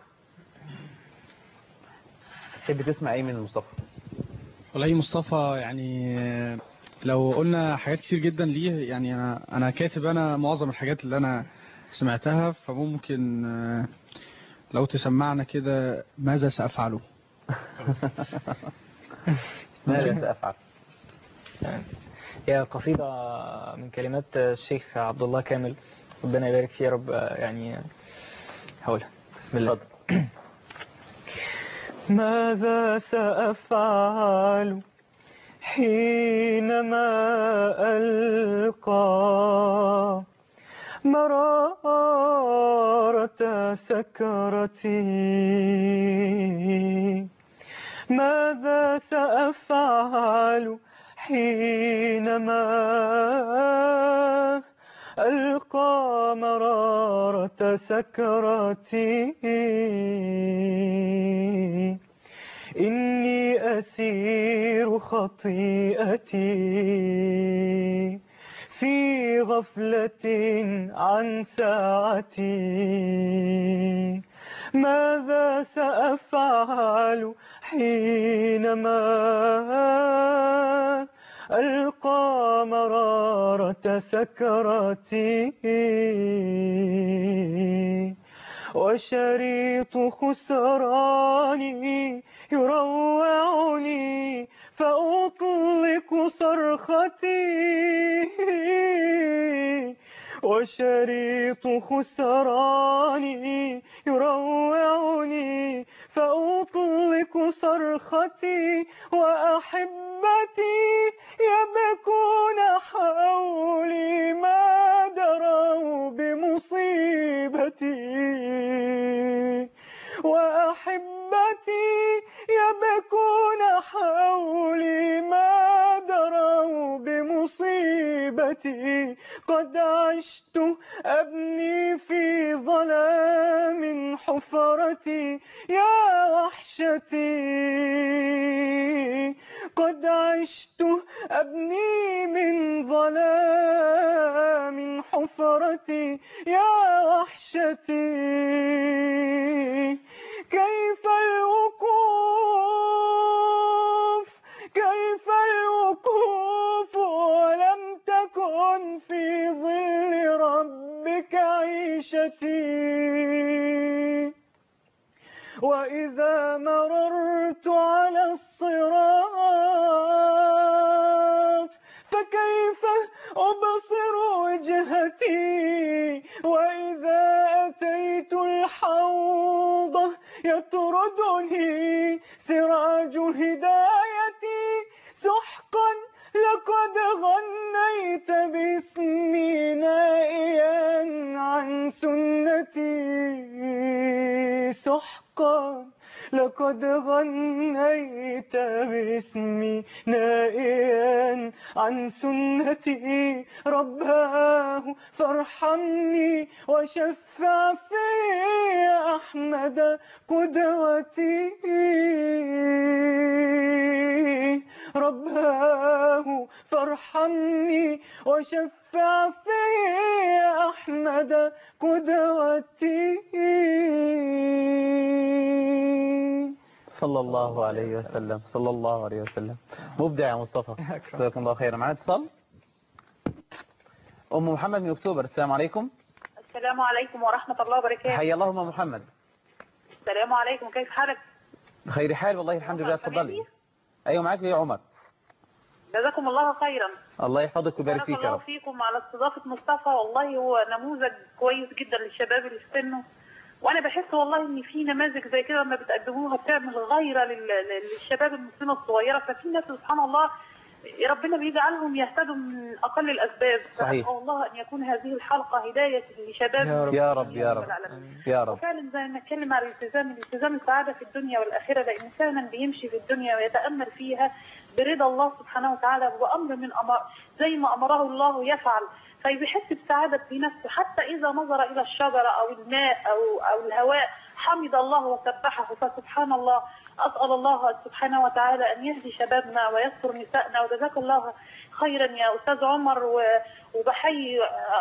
تحب تسمع ايه من مصطفى؟ والله مصطفى يعني لو قلنا حاجات كتير جدا ليه، يعني انا انا كاتب انا معظم الحاجات اللي انا سمعتها، فممكن آه، لو تسمعنا كده ماذا سأفعله. ماذا سأفعل؟ هي قصيدة من كلمات الشيخ عبد الله كامل، ربنا يبارك فيه يا رب. يعني هقولها بسم الله. ماذا سأفعل حينما ألقى مرارة سكرتي؟ ماذا سأفعل حينما ألقى مرارة سكرتي؟ إني أسير خطيئتي في غفلة عن ساعتي. ماذا سأفعل حينما ألقى مرارة سكرتي؟ وشريط خسراني يروعني فأطلق صرختي. وشريط خسراني يروعني فأطلق صرختي. وأحبتي يبكون حولي ما دروا بمصيبتي. وأحبتي يبكون حولي ما دروا بمصيبتي. قد عشت أبني في ظلام حفرتي يا وحشتي. قد عشت أبني من ظلام حفرتي يا وحشتي. كيف الوقوف كيف الوقوف ولم تكن في ظل ربك عيشتي. وإذا مررت سحقا لقد غنيت باسمي نائيا عن سنتي سحقا لقد غنيت باسمي نائيا عن سنتي رباه فارحمني وشفع في أحمد قدوتي رباه فارحمني وشفع في أحمد قدوتي. صلى الله عليه وسلم صلى الله عليه وسلم. مبدع يا مصطفى، جزاكم الله خيرا. معنا اتصال ام محمد من اكتوبر. السلام عليكم. السلام عليكم ورحمة الله وبركاته. حيا الله ام محمد. السلام عليكم، كيف حالك؟ بخير حال والله الحمد لله. اتفضلي. ايوه معاك يا عمر. جزاكم الله خيرا. الله يحفظك ويبارك فيك يا الله رب. فيكم على استضافة مصطفى، والله هو نموذج كويس جدا للشباب اللي في سنه، وانا بحس والله ان في نماذج زي كده لما بتقدموها بتعمل غيره لل- للشباب المسلمه الصغيره، ففي ناس سبحان الله ربنا بيجعلهم يهتدوا من اقل الاسباب. صحيح. فأسأل الله ان يكون هذه الحلقه هدايه لشباب يا رب يا رب يا رب يا رب. وفعلا زي ما نتكلم على الالتزام، الالتزام السعاده في الدنيا والاخره، لان فعلا بيمشي في الدنيا ويتامل فيها برضا الله سبحانه وتعالى، وامر من امر زي ما امره الله يفعل، فبيحس بسعاده في نفسه، حتى اذا نظر الى الشجره او الماء او او الهواء حمد الله وسبحه. فسبحان الله، اسال الله سبحانه وتعالى ان يهدي شبابنا ويستر نسائنا. وجزاك الله خيرا يا استاذ عمر، و- وبحيي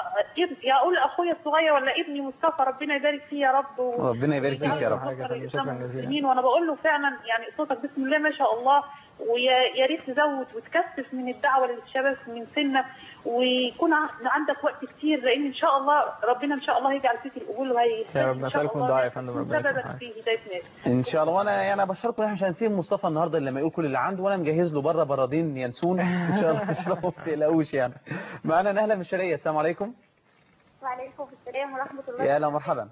يا اقول اخويا الصغير ولا ابني مصطفى، ربنا يبارك فيه يا رب، و- ربنا يبارك فيك يا رب. المسلمين. وانا بقول له فعلا يعني صوتك بسم الله ما شاء الله، ويا ريت تزود وتكثف من الدعوه للشباب من سنك، ويكون ع- عندك وقت كتير، لان ان شاء الله ربنا ان شاء الله يجعل فيك القبول وهي يا رب نسألكم الدعاء يا فندم، ربنا سببا يسمعك. في هدايه ناس. ان شاء الله. وانا يعني بشركم ان احنا مش هنسيب مصطفى النهارده الا لما يقول كل اللي عنده، وانا مجهز له بره برادين ينسون ان شاء الله يشربوا ما تقلقوش يعني. معانا نهله من الشرقيه. السلام عليكم. وعليكم السلام ورحمة الله. يا هلا ومرحبا.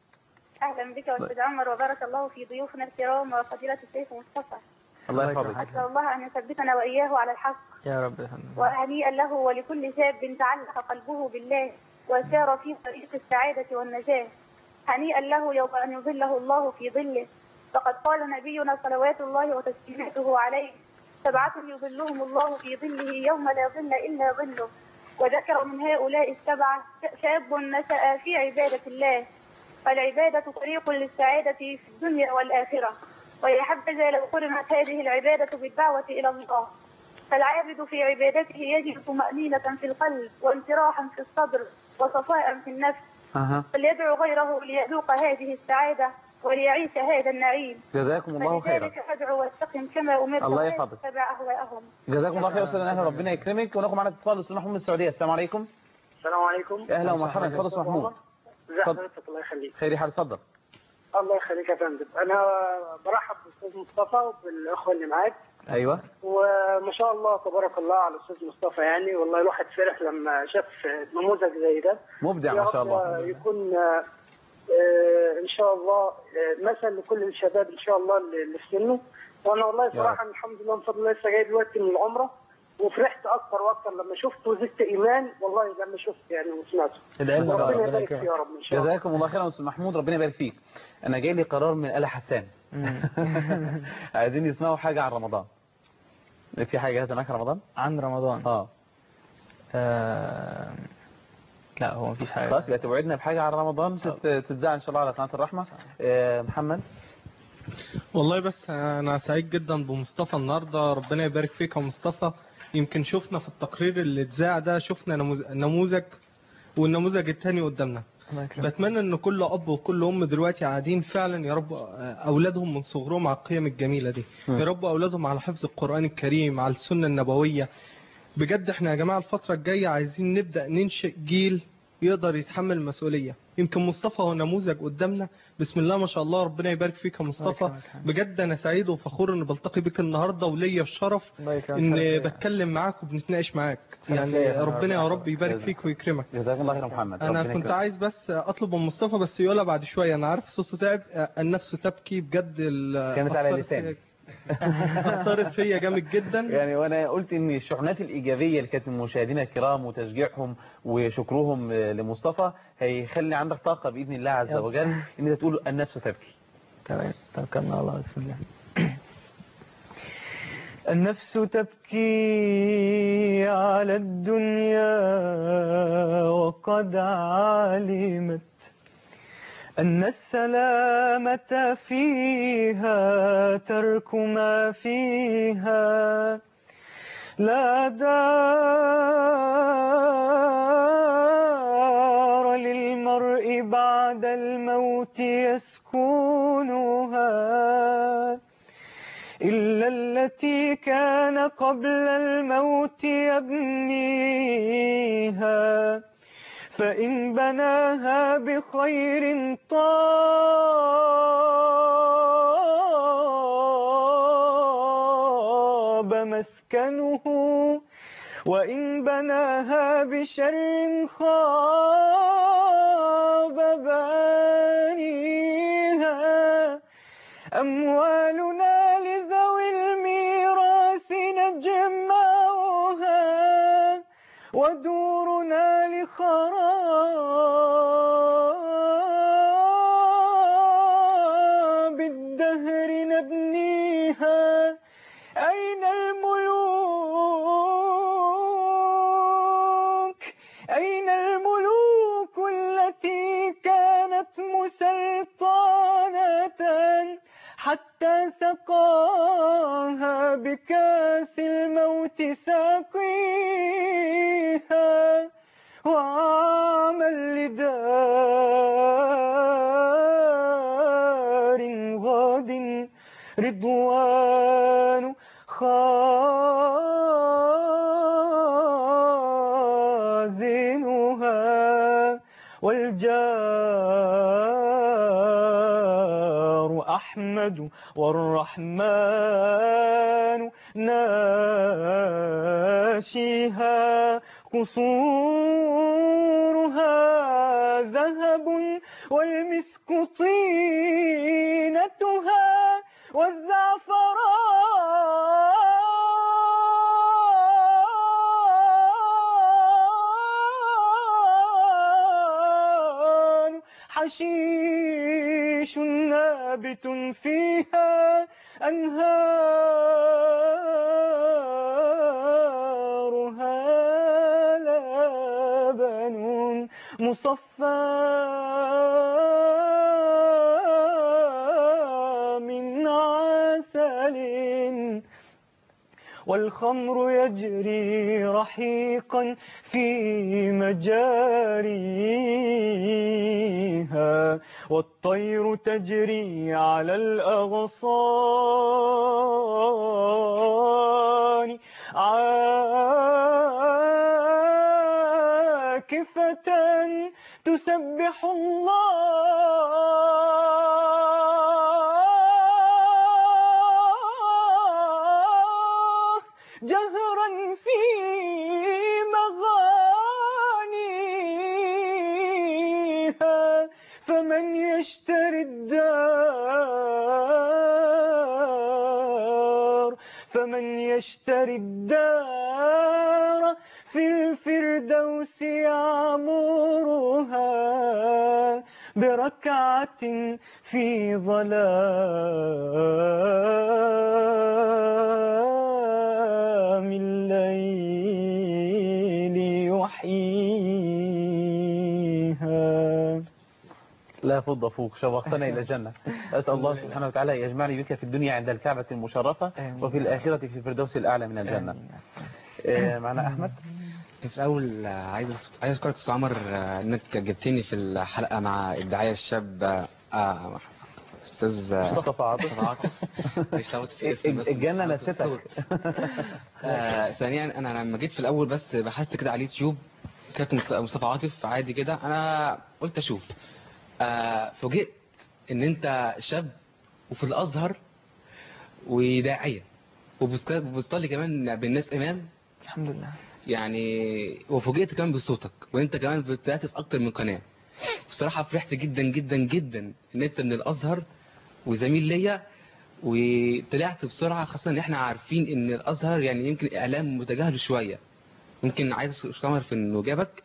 أهلا بك أستاذ عمر، وبارك الله في ضيوفنا الكرام وفضيلة الشيخ مصطفى. الله يحفظك. أسأل الله أن يثبتنا وإياه على الحق، يا رب يا فندم. وهنيئا له ولكل شاب تعلق قلبه بالله وسار في طريق السعادة والنجاة. هنيئا له يوم أن يظله الله في ظله، فقد قال نبينا صلوات الله وتسليماته عليه: سبعة يظلهم الله في ظله يوم لا ظل إلا ظله. وذكر من هؤلاء السبعة شاب نشأ في عبادة الله، فالعبادة طريق للسعادة في الدنيا والآخرة، ويا حبذا لو قرنت هذه العبادة بالدعوة إلى الله. فالعابد في عبادته يجد طمأنينة في القلب وانشراحا في الصدر وصفاء في النفس، أها. فليدعو غيره ليذوق هذه السعادة وليعيش هذا النعيم. جزاكم الله خيرا. فلذلك فادعو واستقم كما أمرت الله ولا يحفظك. تتبع أهواءهم. جزاكم الله خير استاذ نهله، ربنا يكرمك. وناخد معانا اتصال الاستاذ محمود من السعوديه. السلام عليكم. السلام عليكم. اهلا ومرحبا. اتفضل استاذ محمود. ازي حضرتك؟ الله يخليك. خير حال. اتفضل. الله يخليك يا فندم. انا برحب بالاستاذ مصطفى وبالاخوه اللي معاك، ايوه. وما شاء الله تبارك الله على الاستاذ مصطفى، يعني والله الواحد فرح لما شاف نموذج زي ده. مبدع يا ما شاء رب الله. يكون آه، ان شاء الله آه، مثل لكل الشباب ان شاء الله اللي في سنه. وانا والله صراحه الحمد لله بفضل الله لسه جاي دلوقتي من العمره، وفرحت اكتر واكتر لما شفت وزدت ايمان والله لما شفت يعني وسمعته. العلم ربنا ربنا يبارك فيه يكرمك. يا رب ان شاء الله. جزاكم الله خيرا استاذ محمود، ربنا يبارك فيك. انا جاي لي قرار من آل حسان. عايزين يسمعوا حاجه عن رمضان. في حاجه جاهزه معاك رمضان؟ عن رمضان. اه. آه... لا هو مفيش حاجة. خلاص يبقى توعدنا بحاجه عن رمضان تت- تتذاع ان شاء الله على قناه الرحمه. آه محمد. والله بس انا سعيد جدا بمصطفى النهارده، ربنا يبارك فيك يا مصطفى. يمكن شفنا في التقرير اللي اتذاع ده شفنا نموذج نموذج والنموذج الثاني قدامنا. بتمنى ان كل اب وكل ام دلوقتي قاعدين فعلا يا رب اولادهم من صغرهم على القيم الجميله دي، يا رب اولادهم على حفظ القران الكريم، على السنه النبويه. بجد احنا يا جماعه الفتره الجايه عايزين نبدا ننشئ جيل يقدر يتحمل المسؤوليه. يمكن مصطفى هو نموذج قدامنا، بسم الله ما شاء الله، ربنا يبارك فيك يا مصطفى. بجد انا سعيد وفخور ان بلتقي بك النهارده، وليا الشرف ان بتكلم معاك وبنتناقش معاك. يعني ربنا يا رب يبارك فيك ويكرمك. جزاك الله خير يا محمد. انا ربنا كنت يكرمك. عايز بس اطلب من مصطفى بس يقولها بعد شويه، انا عارف صوته تعب، النفس تبكي بجد. كانت على لساني. اثرت فيا جامد جدا. يعني وانا قلت ان الشحنات الايجابيه اللي كانت من مشاهدينا الكرام وتشجيعهم وشكرهم لمصطفى هيخلي عندك طاقه باذن الله عز وجل ان انت تقول النفس تبكي. تمام. توكلنا على الله. بسم الله. النفس تبكي على الدنيا وقد علمت أن السلامة فيها ترك ما فيها، لا دار للمرء بعد الموت يسكنها إلا التي كان قبل الموت يبنيها، فإن بناها بخير طاب مسكنه، وإن بناها بشر خاب بانيها. أموالنا لذوي الميراث نجمعها، ودورنا لخراب الدهر نبنيها. أين الملوك أين الملوك التي كانت مسلطنة حتى سقاها بكاس الموت ساقيها، وعمل لدار غاد رضوان خازنها، والجار أحمد والرحمن ناشيها. قصورها ذهب والمسك طينتها، والزعفران حشيش نابت فيها، أنهارها لبن مصفى من عسل، والخمر يجري رحيقا في مجاريها، والطير تجري على الأغصان عاكفة تسبح الله جهرا في مغانيها. فمن يشتري الدار فمن يشتري الدار في الفردوس يعمرها بركعة في ظلام الليل يحييها. لا فض فوق، شوقتنا إلى الجنة. أسأل الله سبحانه وتعالى يجمعني بك في الدنيا عند الكعبة المشرفة، وفي الآخرة في الفردوس الأعلى من الجنة. معنا أحمد. في الأول عايز عايز أشكرك أستاذ عمر إنك جبتني في الحلقة مع الداعية الشاب أستاذ مصطفى عاطف. الجنة نستك. ثانيا أنا لما جيت في الأول بس بحثت كده على اليوتيوب كتبت مصطفى عاطف عادي كده، أنا قلت أشوف فوجئت إن أنت شاب وفي الأزهر وداعية وبتصلي كمان بالناس إمام. الحمد لله. يعني وفوجئت كمان بصوتك، وانت كمان بتأتي في اكتر من قناة. بصراحة فرحت جدا جدا جدا ان انت من الازهر وزميل ليا، وطلعت بسرعه، خاصه ان احنا عارفين ان الازهر يعني يمكن اعلام متجاهل شويه. ممكن عايز اشكرك في انه جابك.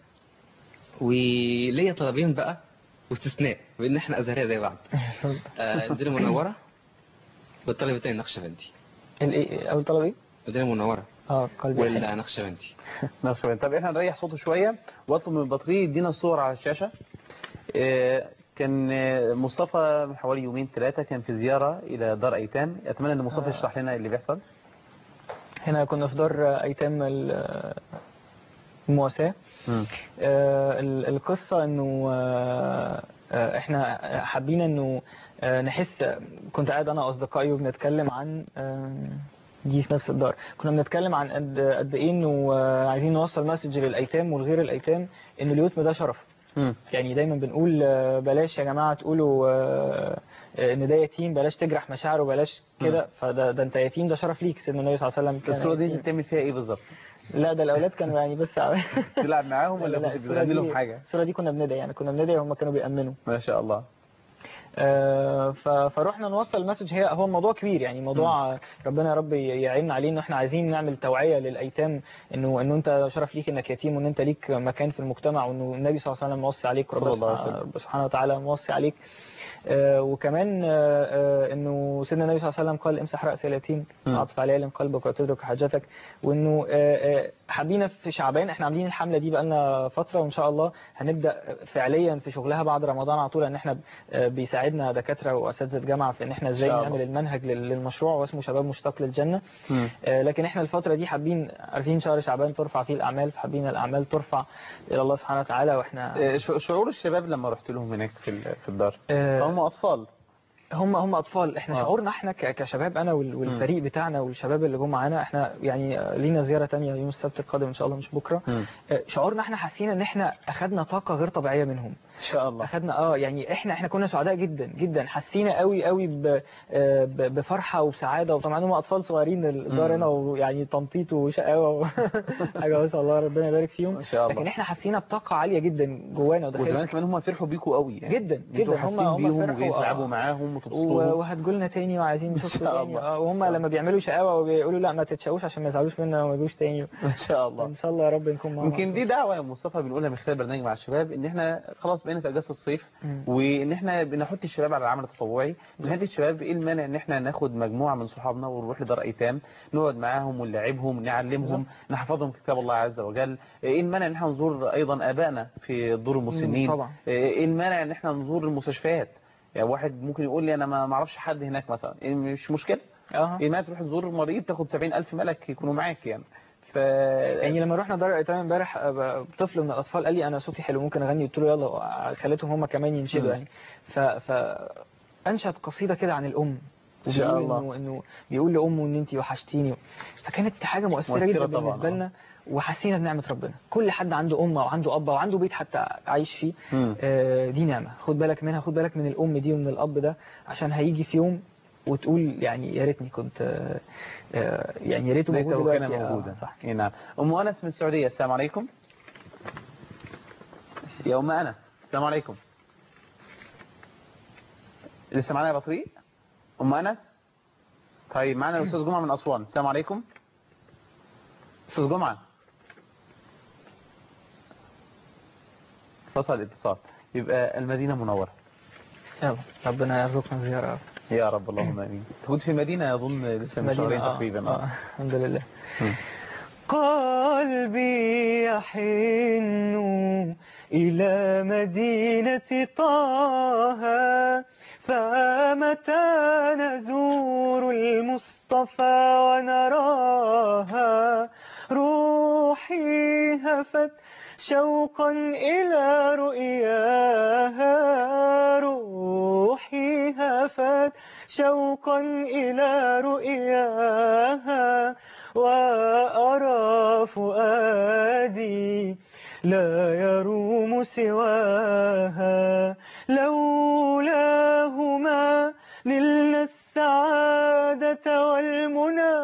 وليا طلبين بقى واستثناء بان احنا ازهريه زي بعض. آه، مدينه منوره والطلب الثاني نقشبندي. الايه اول طلب ايه؟ مدينه منوره اه قلبي ولا نقشبندي. نقشبندي. طب احنا نريح صوته شويه واطلب من البطريق يدينا الصور على الشاشه. آه، كان آه، مصطفى من حوالي يومين ثلاثه كان في زياره الى دار ايتام. اتمنى ان مصطفى يشرح لنا اللي بيحصل. هنا كنا في دار ايتام المواساة. آه القصة انه آه احنا حابين انه آه نحس. كنت قاعد انا واصدقائي وبنتكلم عن آه دي في نفس الدار. كنا بنتكلم عن قد قد ايه انه آه عايزين نوصل مسج للايتام والغير الايتام ان اليتم ده شرف. م. يعني دايما بنقول آه بلاش يا جماعة تقولوا آه ان ده يتيم، بلاش تجرح مشاعره، بلاش كده. فده ده انت يتيم، ده شرف ليك. سيدنا النبي صلى الله عليه وسلم. الصورة دي بتعمل فيها ايه بالظبط؟ لا ده الاولاد كانوا يعني بس تلعب معاهم ولا كنت بتغني لهم حاجه؟ الصوره دي كنا بندعي، يعني كنا بندعي وهم كانوا بيأمنوا. ما شاء الله. آه فروحنا نوصل المسج. هي هو الموضوع كبير، يعني موضوع م. ربنا يا رب يعيننا عليه، ان احنا عايزين نعمل توعيه للايتام انه انه انت شرف ليك انك يتيم، وان انت ليك مكان في المجتمع، وانه النبي صلى الله عليه وسلم موصي عليك وربنا سبحانه وتعالى موصي عليك. آه وكمان آه آه انه سيدنا النبي صلى الله عليه وسلم قال امسح راس اليتيم واعطف عليه لم قلبك وتدرك حاجتك. وانه آه حابين في شعبان احنا عاملين الحمله دي بقالنا فتره، وان شاء الله هنبدا فعليا في شغلها بعد رمضان على طول، ان احنا بيساعدنا دكاتره واساتذه جامعه في ان احنا ازاي نعمل المنهج للمشروع، واسمه شباب مشتاق للجنه. م. آه لكن احنا الفتره دي حابين، عارفين شهر شعبان ترفع فيه الاعمال، فحابين الاعمال ترفع الى الله سبحانه وتعالى. واحنا آه شعور الشباب لما رحت لهم هناك في في الدار. آه هم اطفال هم هم اطفال. احنا آه. شعورنا احنا كشباب، انا والفريق م. بتاعنا والشباب اللي جم معانا، احنا يعني لينا زياره ثانيه يوم السبت القادم ان شاء الله، مش بكره. م. شعورنا احنا حاسين ان احنا اخذنا طاقه غير طبيعيه منهم ان شاء الله. اخذنا اه يعني احنا احنا كنا سعداء جدا جدا، حسينا قوي قوي بفرحه وبسعاده. وطبعا هم اطفال صغيرين الدار هنا، ويعني تنطيط وشقاوه حاجه ما شاء الله ربنا يبارك فيهم. ان شاء الله. لكن احنا حسينا بطاقه عاليه جدا جوانا. وزمان كمان هم فرحوا بيكوا قوي يعني. جدا جدا. هم هم بيلعبوا معاهم وتبسطوهم وهتقول لنا تاني وعايزين نشوفكم تاني. اه وهم لما بيعملوا شقاوه وبيقولوا لا ما تتشقوش عشان ما يزعلوش منا وما يجوش تاني. ان شاء الله. ان شاء الله يا رب نكون معاهم. يمكن دي دعوه يا مصطفى بنقولها من خلال برنامج مع الشباب، ان احنا خلاص بقينا في اجازه الصيف، وان احنا بنحط الشباب على العمل التطوعي. بنحط الشباب ايه المانع ان احنا ناخد مجموعه من صحابنا ونروح لدار ايتام، نقعد معاهم ونلعبهم نعلمهم نحفظهم كتاب الله عز وجل. ايه المانع ان احنا نزور ايضا ابائنا في دور المسنين؟ طبعا. ايه المانع ان احنا نزور المستشفيات؟ يعني واحد ممكن يقول لي انا ما اعرفش حد هناك مثلا، مش مشكله. اه ايه ما تروح تزور مريض تاخد سبعين ألف ملك يكونوا معاك يعني. ف يعني لما رحنا دار الايتام امبارح طفل من الاطفال قال لي انا صوتي حلو ممكن اغني، قلت له يلا، خليتهم هم كمان ينشدوا يعني. ف ف انشد قصيده كده عن الام ان شاء الله، انه انه بيقول لامه ان انت وحشتيني. فكانت حاجه مؤثره جدا بالنسبه لنا، وحسينا بنعمه ربنا. كل حد عنده ام او عنده اب او عنده بيت حتى عايش فيه، آه دي نعمه خد بالك منها. خد بالك من الام دي ومن الاب ده، عشان هيجي في يوم وتقول يعني يا ريتني كنت آه يعني يا ريته موجود دلوقتي. كان موجودا صح. نعم. ام انس من السعوديه، السلام عليكم. يا ام انس السلام عليكم. لسه معانا يا بطريق ام انس؟ طيب معانا الاستاذ جمعه من اسوان، السلام عليكم. استاذ جمعه اتصل الاتصال. يبقى المدينه منوره. يلا ربنا يرزقنا زياره يا رب اللهم امين. كنت في المدينه اظن لسه من شهرين آه تقريبا. آه. آه. الحمد لله. م. قلبي يحن إلى مدينة طه، فمتى نزور المصطفى ونراها، روحي هفت شوقا إلى رؤياها، روحي هفت شوقا إلى رؤياها، وأرى فؤادي لا يروم سواها، لولاهما نلنا السعادة والمنى،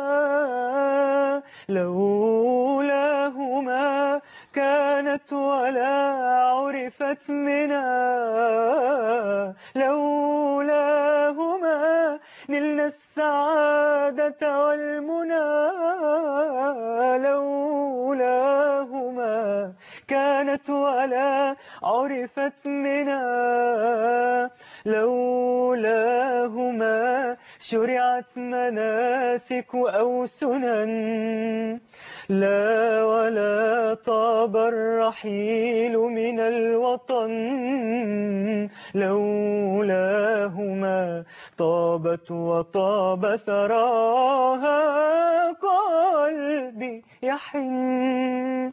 لولاهما كانت ولا عرفت منا، لولاهما نلنا السعادة السعادة والمنى لولاهما كانت ولا عرفت منا لولاهما شرعت مناسك أو سنن لا ولا طاب الرحيل من الوطن لولاهما طابت وطاب ثراها قلبي يحن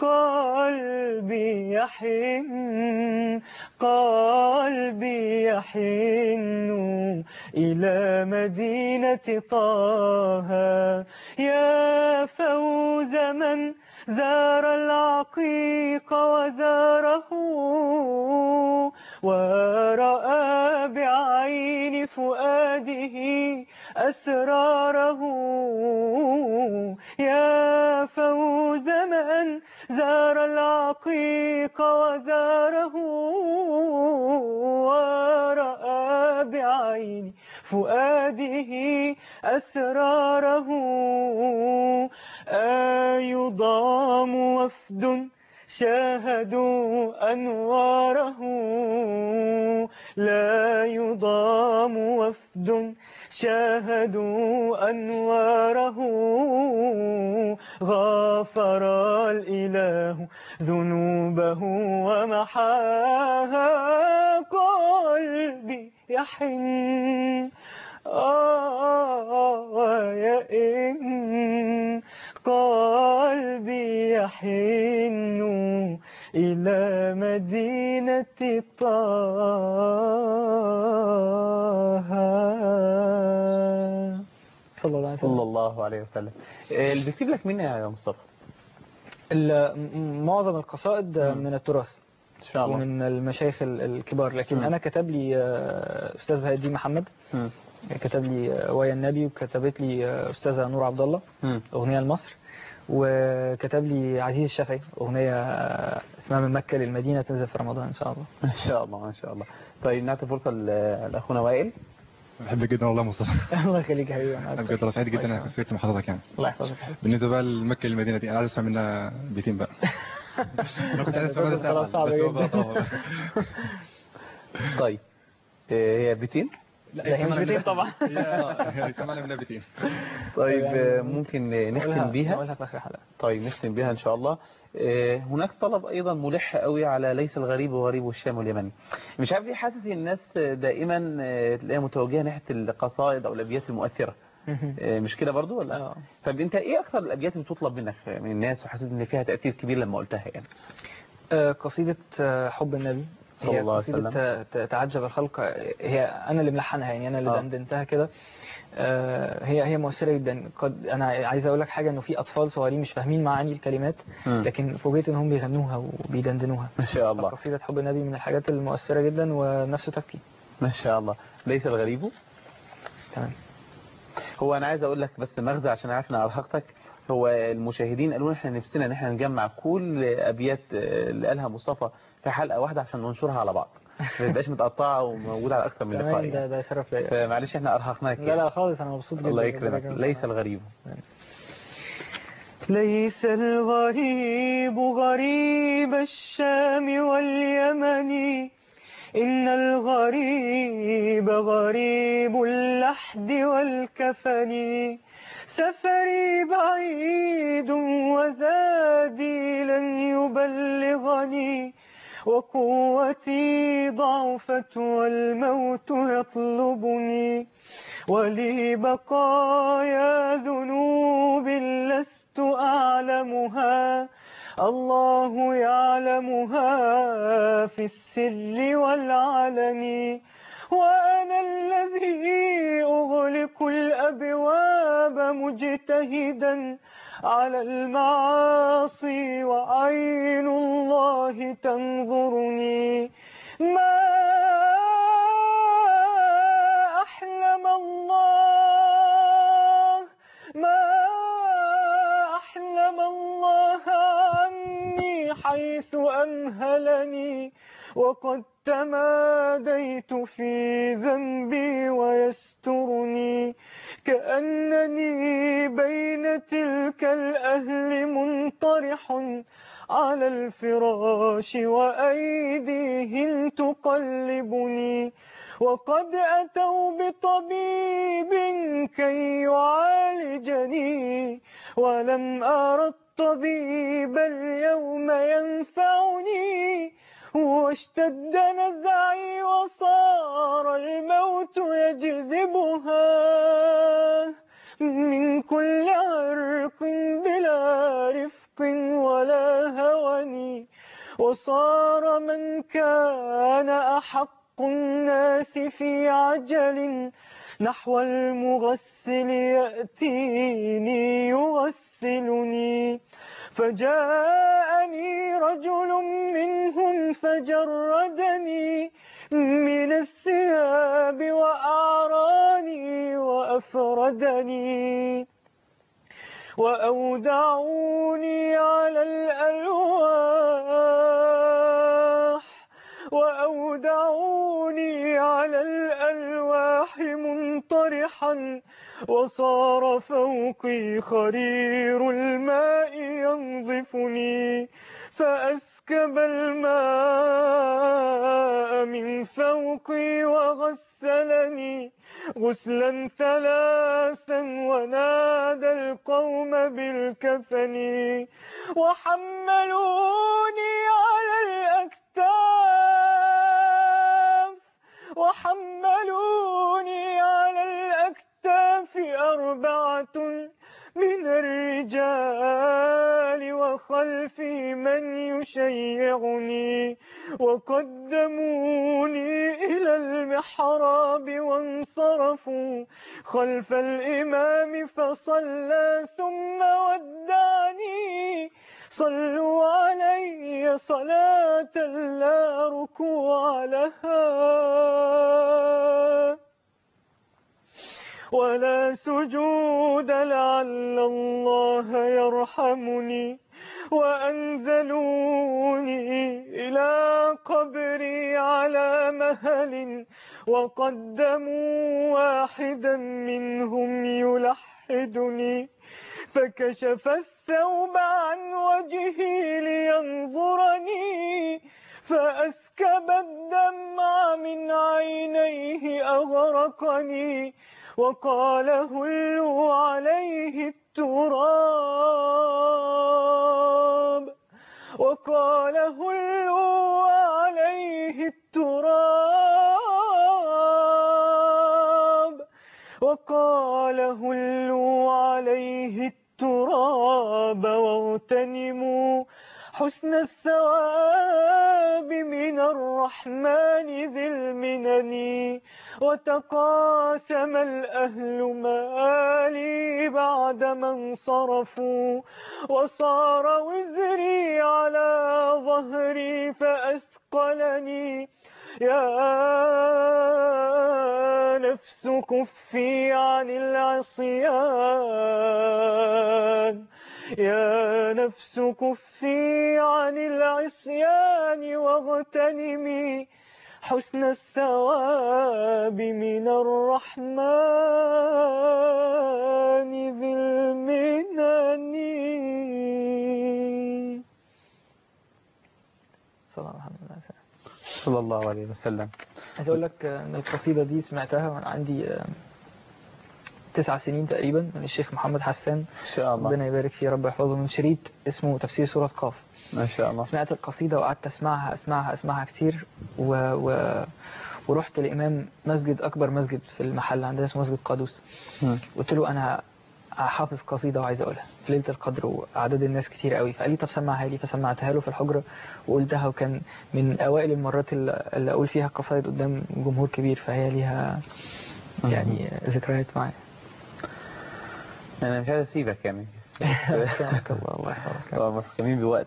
قلبي يحن قلبي يحن إلى مدينة طه يا فوز من زار العقيق وزاره ورأى بعين فؤاده أسراره يا فوز من زار العقيق وزاره ورأى بعين فؤاده أسراره أيضام وفد شاهدوا أنواره لا يضام وفد شاهدوا أنواره غفر الإله ذنوبه ومحاها قلبي يحن آه يئن قلبي يحن إلى مدينة طه صلى الله عليه وسلم. صلى الله عليه وسلم. اللي بيكتب لك مين يا مصطفى؟ معظم القصائد من التراث إن شاء الله. ومن المشايخ الكبار، لكن م. أنا كتب لي أستاذ بهاء الدين محمد، م. كتب لي ويا النبي، وكتبت لي أستاذة نور عبد الله أغنية لمصر، وكتب لي عزيز الشافعي أغنية اسمها من مكة للمدينة تنزل في رمضان إن شاء الله. إن شاء الله ما شاء الله. طيب نعطي فرصة لأخونا وائل. بحبك جدا والله مصطفى. الله يخليك يا حبيبي. انا بجد والله سعيد جدا انك سيرت مع حضرتك يعني. الله يحفظك. بالنسبه بقى لمكه المدينه دي انا عايز اسمع منها بيتين بقى. انا كنت عايز اسمع منها ساعه بس هو غلط. طيب هي بيتين؟ لا هي مش بيتين طبعا. هي سمعنا منها بيتين. طيب ممكن نختم بيها. نقولها في اخر حلقه. طيب نختم بيها ان شاء الله. هناك طلب ايضا ملح قوي على ليس الغريب وغريب الشام واليمن. مش عارف ليه حاسس الناس دائما تلاقيها متوجهه ناحيه القصائد او الابيات المؤثره. مش كده برضو ولا؟ طب انت ايه اكثر الابيات اللي بتطلب منك من الناس وحسيت ان فيها تاثير كبير لما قلتها يعني؟ قصيده حب النبي صلى الله عليه وسلم. تعجب الخلق، هي انا اللي ملحنها يعني، انا اللي آه. دندنتها كده. هي هي مؤثره جدا. قد انا عايز اقول لك حاجه، انه في اطفال صغيرين مش فاهمين معاني الكلمات م. لكن فوجئت ان هم بيغنوها وبيدندنوها ما شاء الله. قصيده حب النبي من الحاجات المؤثره جدا ونفسه تبكي. ما شاء الله. ليس الغريب. تمام. هو انا عايز اقول لك بس مغزى عشان عارف ان ارهقتك. هو المشاهدين قالوا احنا نفسنا ان احنا نجمع كل ابيات اللي قالها مصطفى في حلقه واحده عشان ننشرها على بعض، ما تبقاش متقطعه وموجوده على اكثر من لقاء. ده ده شرف ليا. فمعلش احنا ارهقناك. لا لا خالص، انا مبسوط جدا. الله يكرمك. ليس الغريب. ليس الغريب غريب الشام واليمن، إن الغريب غريب اللحد والكفن. سفري بعيد وزادي لن يبلغني، وقوتي ضعفت والموت يطلبني، ولي بقايا ذنوب لست أعلمها، الله يعلمها في السر والعلن. وأنا الذي أغلق الأبواب مجتهدا على المعاصي، وعين الله تنظرني. ما أحلم الله، ما أحلم الله عني حيث أمهلني، وقد تماديت في ذنبي ويسترني. كأنني بين تلك الأهل منطرح على الفراش وأيديهم تقلبني، وقد أتوا بطبيب كي يعالجني، ولم أرى الطبيب اليوم ينفعني، واشتد نزعي وصار الموت يجذبها من كل عرق بلا رفق ولا هوني، وصار من كان أحق الناس في عجل نحو المغسل يأتيني يغسلني، فجاءني رجل منهم فجردني من الثياب وأعراني وأفردني، وأودعوني على الألواح وأودعوني على الألواح منطرحا، وصار فوقي خرير الماء ينظفني، فأسكب الماء من فوقي وغسلني غسلا ثلاثا، ونادى القوم بالكفن، وحملوني على الأكتاف وحملوني على الأكتاف أربعة من الرجال، وخلفي من يشيعني، وقدموني إلى المحراب وانصرفوا خلف الإمام فصلى ثم ودعني، صلوا علي صلاة لا ركوع لها ولا سجود لعل الله يرحمني، وأنزلوني إلى قبري على مهل، وقدموا واحدا منهم يلحدني، فكشف الثوب عن وجهي لينظرني، فأسكب الدمع من عينيه أغرقني، وقال هلوا عليه التراب وقال هلوا عليه التراب وقال هلوا عليه التراب واغتنموا حسن الثواب من الرحمن ذي المنن، وتقاسم الأهل مالي بعدما انصرفوا، وصار وزري على ظهري فأثقلني، يا نفس كفي عن العصيان يا نفس كفي عن العصيان، واغتنمي حسن الثواب من الرحمن ذي المنن. صلى الله عليه وسلم. صلى الله عليه وسلم. عايز اقول لك ان القصيدة دي سمعتها وانا عندي تسع سنين تقريبا من الشيخ محمد حسان، ان شاء الله ربنا يبارك فيه رب يحفظه، من شريط اسمه تفسير سورة قاف. ما شاء الله. سمعت القصيدة وقعدت اسمعها اسمعها اسمعها كتير و... و... ورحت لإمام مسجد أكبر مسجد في المحل عندنا اسمه مسجد قادوس، قلت له أنا حافظ قصيدة وعايز أقولها في ليلة القدر وأعداد الناس كتير قوي، فقال لي طب سمعها لي، فسمعتها له في الحجرة وقلتها، وكان من أوائل المرات اللي أقول فيها قصايد قدام جمهور كبير، فهي ليها يعني ذكريات معايا. أنا مش عايز أسيبك يعني. سلامك الله الله يحفظك. محكمين بوقت.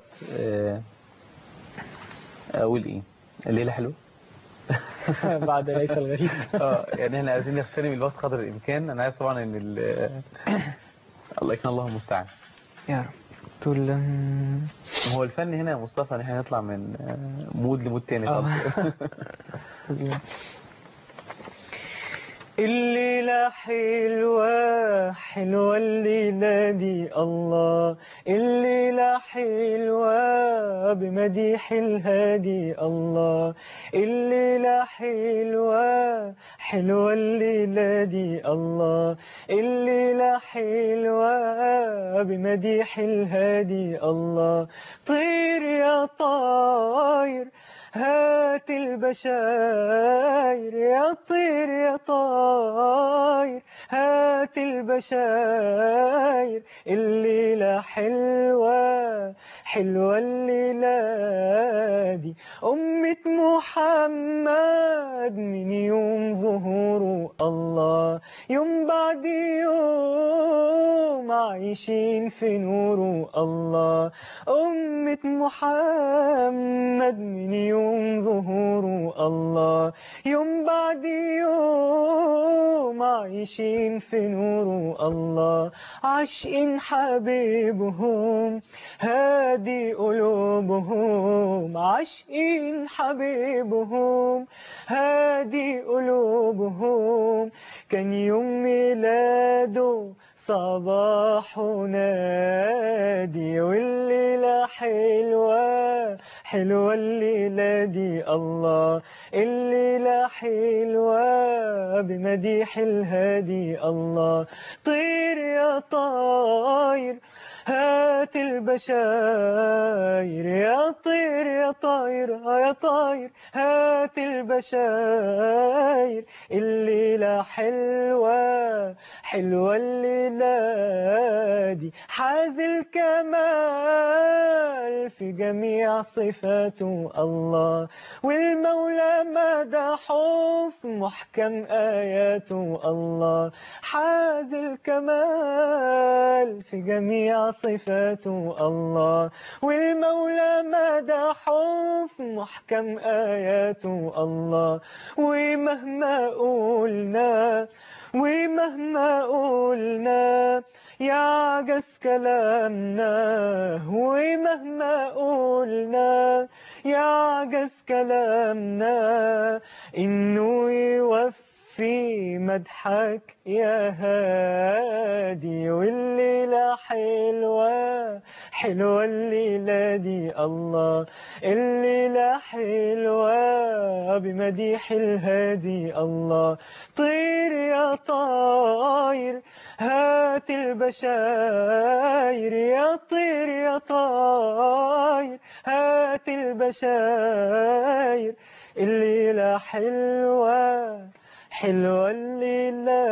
أقول إيه؟ الليلة حلوة. بعد ليس الغريب. اه يعني احنا عايزين نغتنم الوقت قدر الامكان. انا عارف طبعا ان الله يكون الله المستعان يا رب. تقول هو الفن هنا يا مصطفى ان احنا نطلع من مود لمود تاني خالص. الليلة الليلة حلوة حلوة الليلة دي الله، الليلة حلوة بمديح الهادي الله، الليلة حلوة حلوة الليلة دي الله، الليلة حلوة بمديح الهادي الله. طير يا طاير هات البشاير، يا طير يا طاير هات البشاير، الليلة حلوة حلوة الليلة دي. أمة محمد من يوم ظهوره الله، يوم بعد يوم عايشين في نوره الله. أمة محمد من يوم ظهوره الله، يوم بعد يوم عايشين في نوره الله. عاشقين حبيبهم هادي قلوبهم، عاشقين حبيبهم هادي قلوبهم. كان يوم ميلاده صباح نادي، والليلة حلوة حلوة الليلة دي الله، الليلة حلوة بمديح الهادي الله. طير يا طاير هات البشاير، يا طير يا طاير يا طاير هات البشاير، الليلة حلوة حلوة الليلة دي. حاز الكمال في جميع صفاته الله، والمولى مدحه في محكم آياته الله. حاز الكمال في جميع صفاته الله، والمولى مدحه في محكم آياته الله. ومهما قلنا ومهما قلنا يعجز كلامنا، ومهما قلنا يعجز كلامنا، إنه يوفي مدحك يا هادي. والليلة حلوة حلوة الليلة دي الله، الليلة حلوة بمديح الهادي الله. طير يا طاير هات البشاير، يا طير يا طاير هات البشاير، الليلة حلوة حلوة الليلة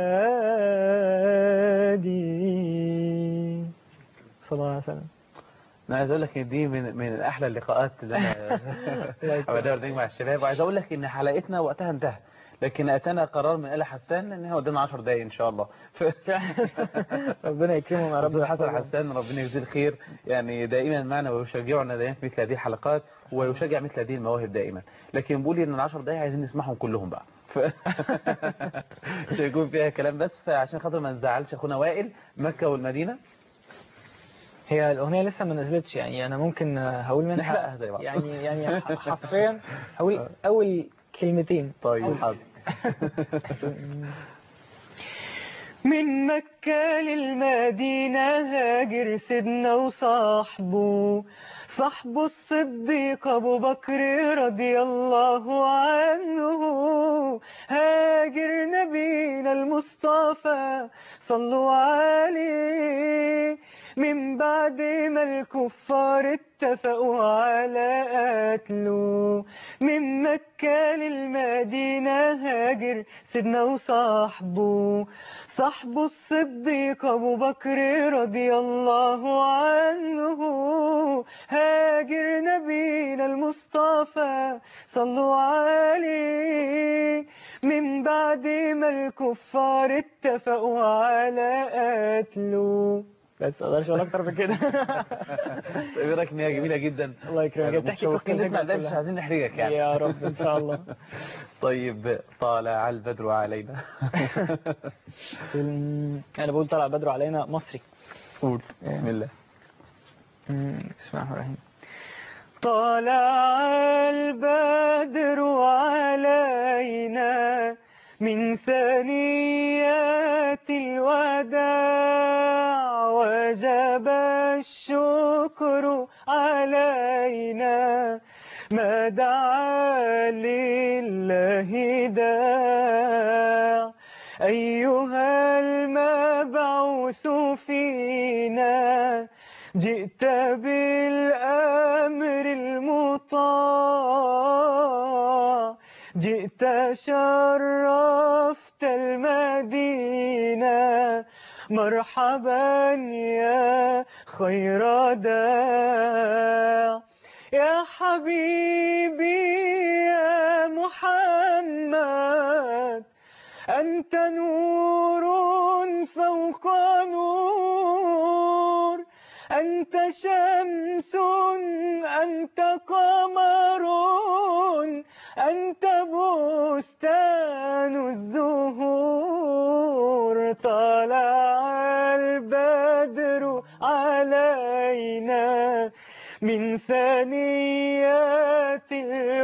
دي. صلى الله عليه وسلم. انا عايز اقول لك ان دي من من احلى اللقاءات اللي انا عملتها مع الشباب، وعايز اقول لك ان حلقتنا وقتها انتهى، لكن اتانا قرار من آل حسان ان هو قدامنا عشر دقايق ان شاء الله. ربنا يكرمهم يا رب. حسن حسان ربنا يجزيه الخير، يعني دائما معنا ويشجعنا دائما في مثل هذه الحلقات، ويشجع مثل هذه المواهب دائما. لكن بقول ان العشر دقايق عايزين نسمعهم كلهم بقى، مش هيكون فيها كلام بس، فعشان خاطر ما نزعلش اخونا وائل مكة والمدينة. هي الأغنية لسه ما نزلتش، يعني أنا ممكن هقول منها نحرقها زي بعض، يعني يعني حرفيا هقول أول كلمتين. طيب حاضر. من مكة للمدينة هاجر سيدنا وصاحبه، صاحبه الصديق أبو بكر رضي الله عنه. هاجر نبينا المصطفى صلوا عليه، من بعد ما الكفار اتفقوا على قتله. من مكة للمدينة هاجر سيدنا وصاحبه، صاحبه الصديق أبو بكر رضي الله عنه. هاجر نبينا المصطفى صلوا عليه، من بعد ما الكفار اتفقوا على قتله. بس اقدرش اقول اكتر من كده. طيب رايك ان هي جميله جدا. الله يكرمك. تحكي قصه نسمع ده، مش عايزين نحرجك يعني. يا رب ان شاء الله. طيب طالع البدر علينا. انا بقول طالع البدر علينا مصري. قول بسم الله. بسم الله الرحمن الرحيم. طالع البدر علينا من ثنيات الوداع وجب الشكر علينا ما دعا لله داع أيها المبعوث فينا جئت بالأمر المطاع جئت شرفت المدينة مرحبا يا خير داع يا حبيبي يا محمد أنت نور فوق نور أنت شمس أنت قمر أنت بستان الزهور طلع البدر علينا من ثنيات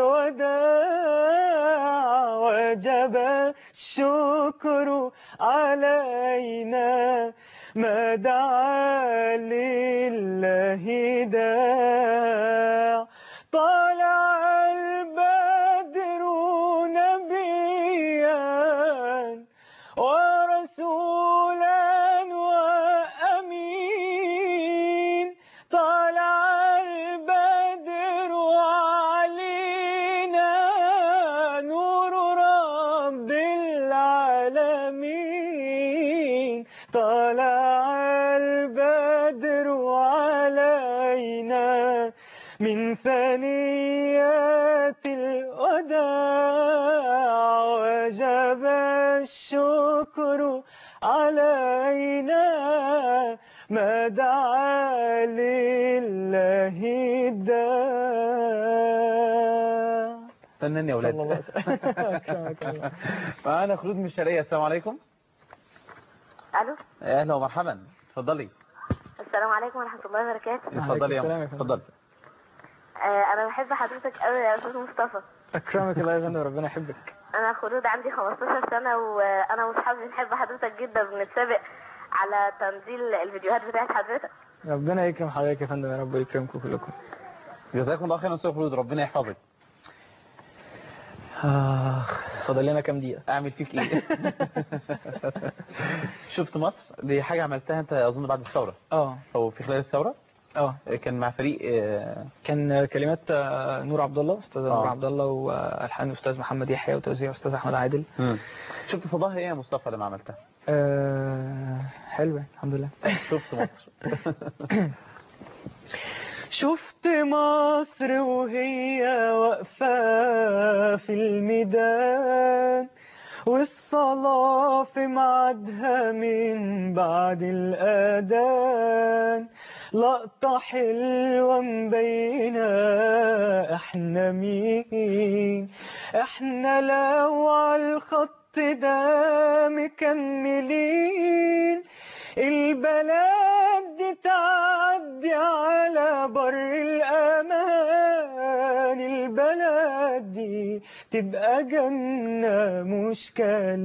الوداع وجب الشكر علينا ما دعا لله داع طلع البدر نبيا ورسولا وأمين طلع البدر علينا نور رب العالمين طلع البدر علينا من ثنيات الوداع وجب الشكر علينا ما دعا لله الداع. استناني يا ولاد. معانا خلود من الشرقية. السلام عليكم. الو اهلا ومرحبا. اتفضلي. السلام عليكم ورحمه الله وبركاته. اتفضلي يا ماما. اتفضلي. آه انا بحب حضرتك قوي يا استاذ مصطفى. اكرمك الله يغني وربنا يحبك. انا خلود عندي خمستاشر سنه وانا واصحابي بنحب حضرتك جدا بنتسابق على تنزيل الفيديوهات بتاعت حضرتك. ربنا يكرم حضرتك يا فندم يا رب يكرمكم كلكم. جزاكم الله خير استاذ خلود ربنا يحفظك. اخ فاضل لنا كام دقيقه اعمل فيك ايه؟ شفت مصر دي حاجه عملتها انت اظن بعد الثوره. اه او في خلال الثوره. اه كان مع فريق آه كان كلمات آه نور عبد الله استاذ آه. نور عبد الله والحان استاذ محمد يحيى وتوزيع استاذ احمد عادل. مم. شفت صداها ايه يا مصطفى لما عملتها؟ آه حلوه الحمد لله. شفت مصر. شفت مصر وهي واقفة في الميدان والصلاة في ميعادها من بعد الأذان لقطة حلوة مبينة احنا مين احنا لو على الخط ده مكملين البلد دي تعدي على بر الأمان البلد دي تبقى جنة مش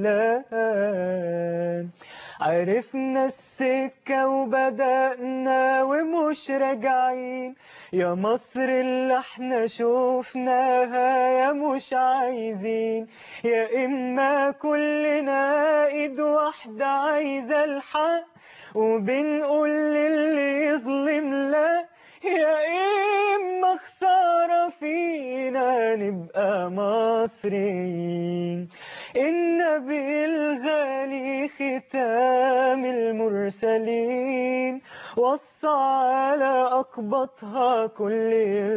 كلام عرفنا السكة وبدأنا ومش راجعين يا مصر اللي احنا شوفناها يا مش عايزين يا إما كلنا ايد واحدة عايزة الحق وبنقول للي يظلم لا يا إما خسارة فينا نبقى مصريين النبي الغالي ختام المرسلين وصى على أقبطها كل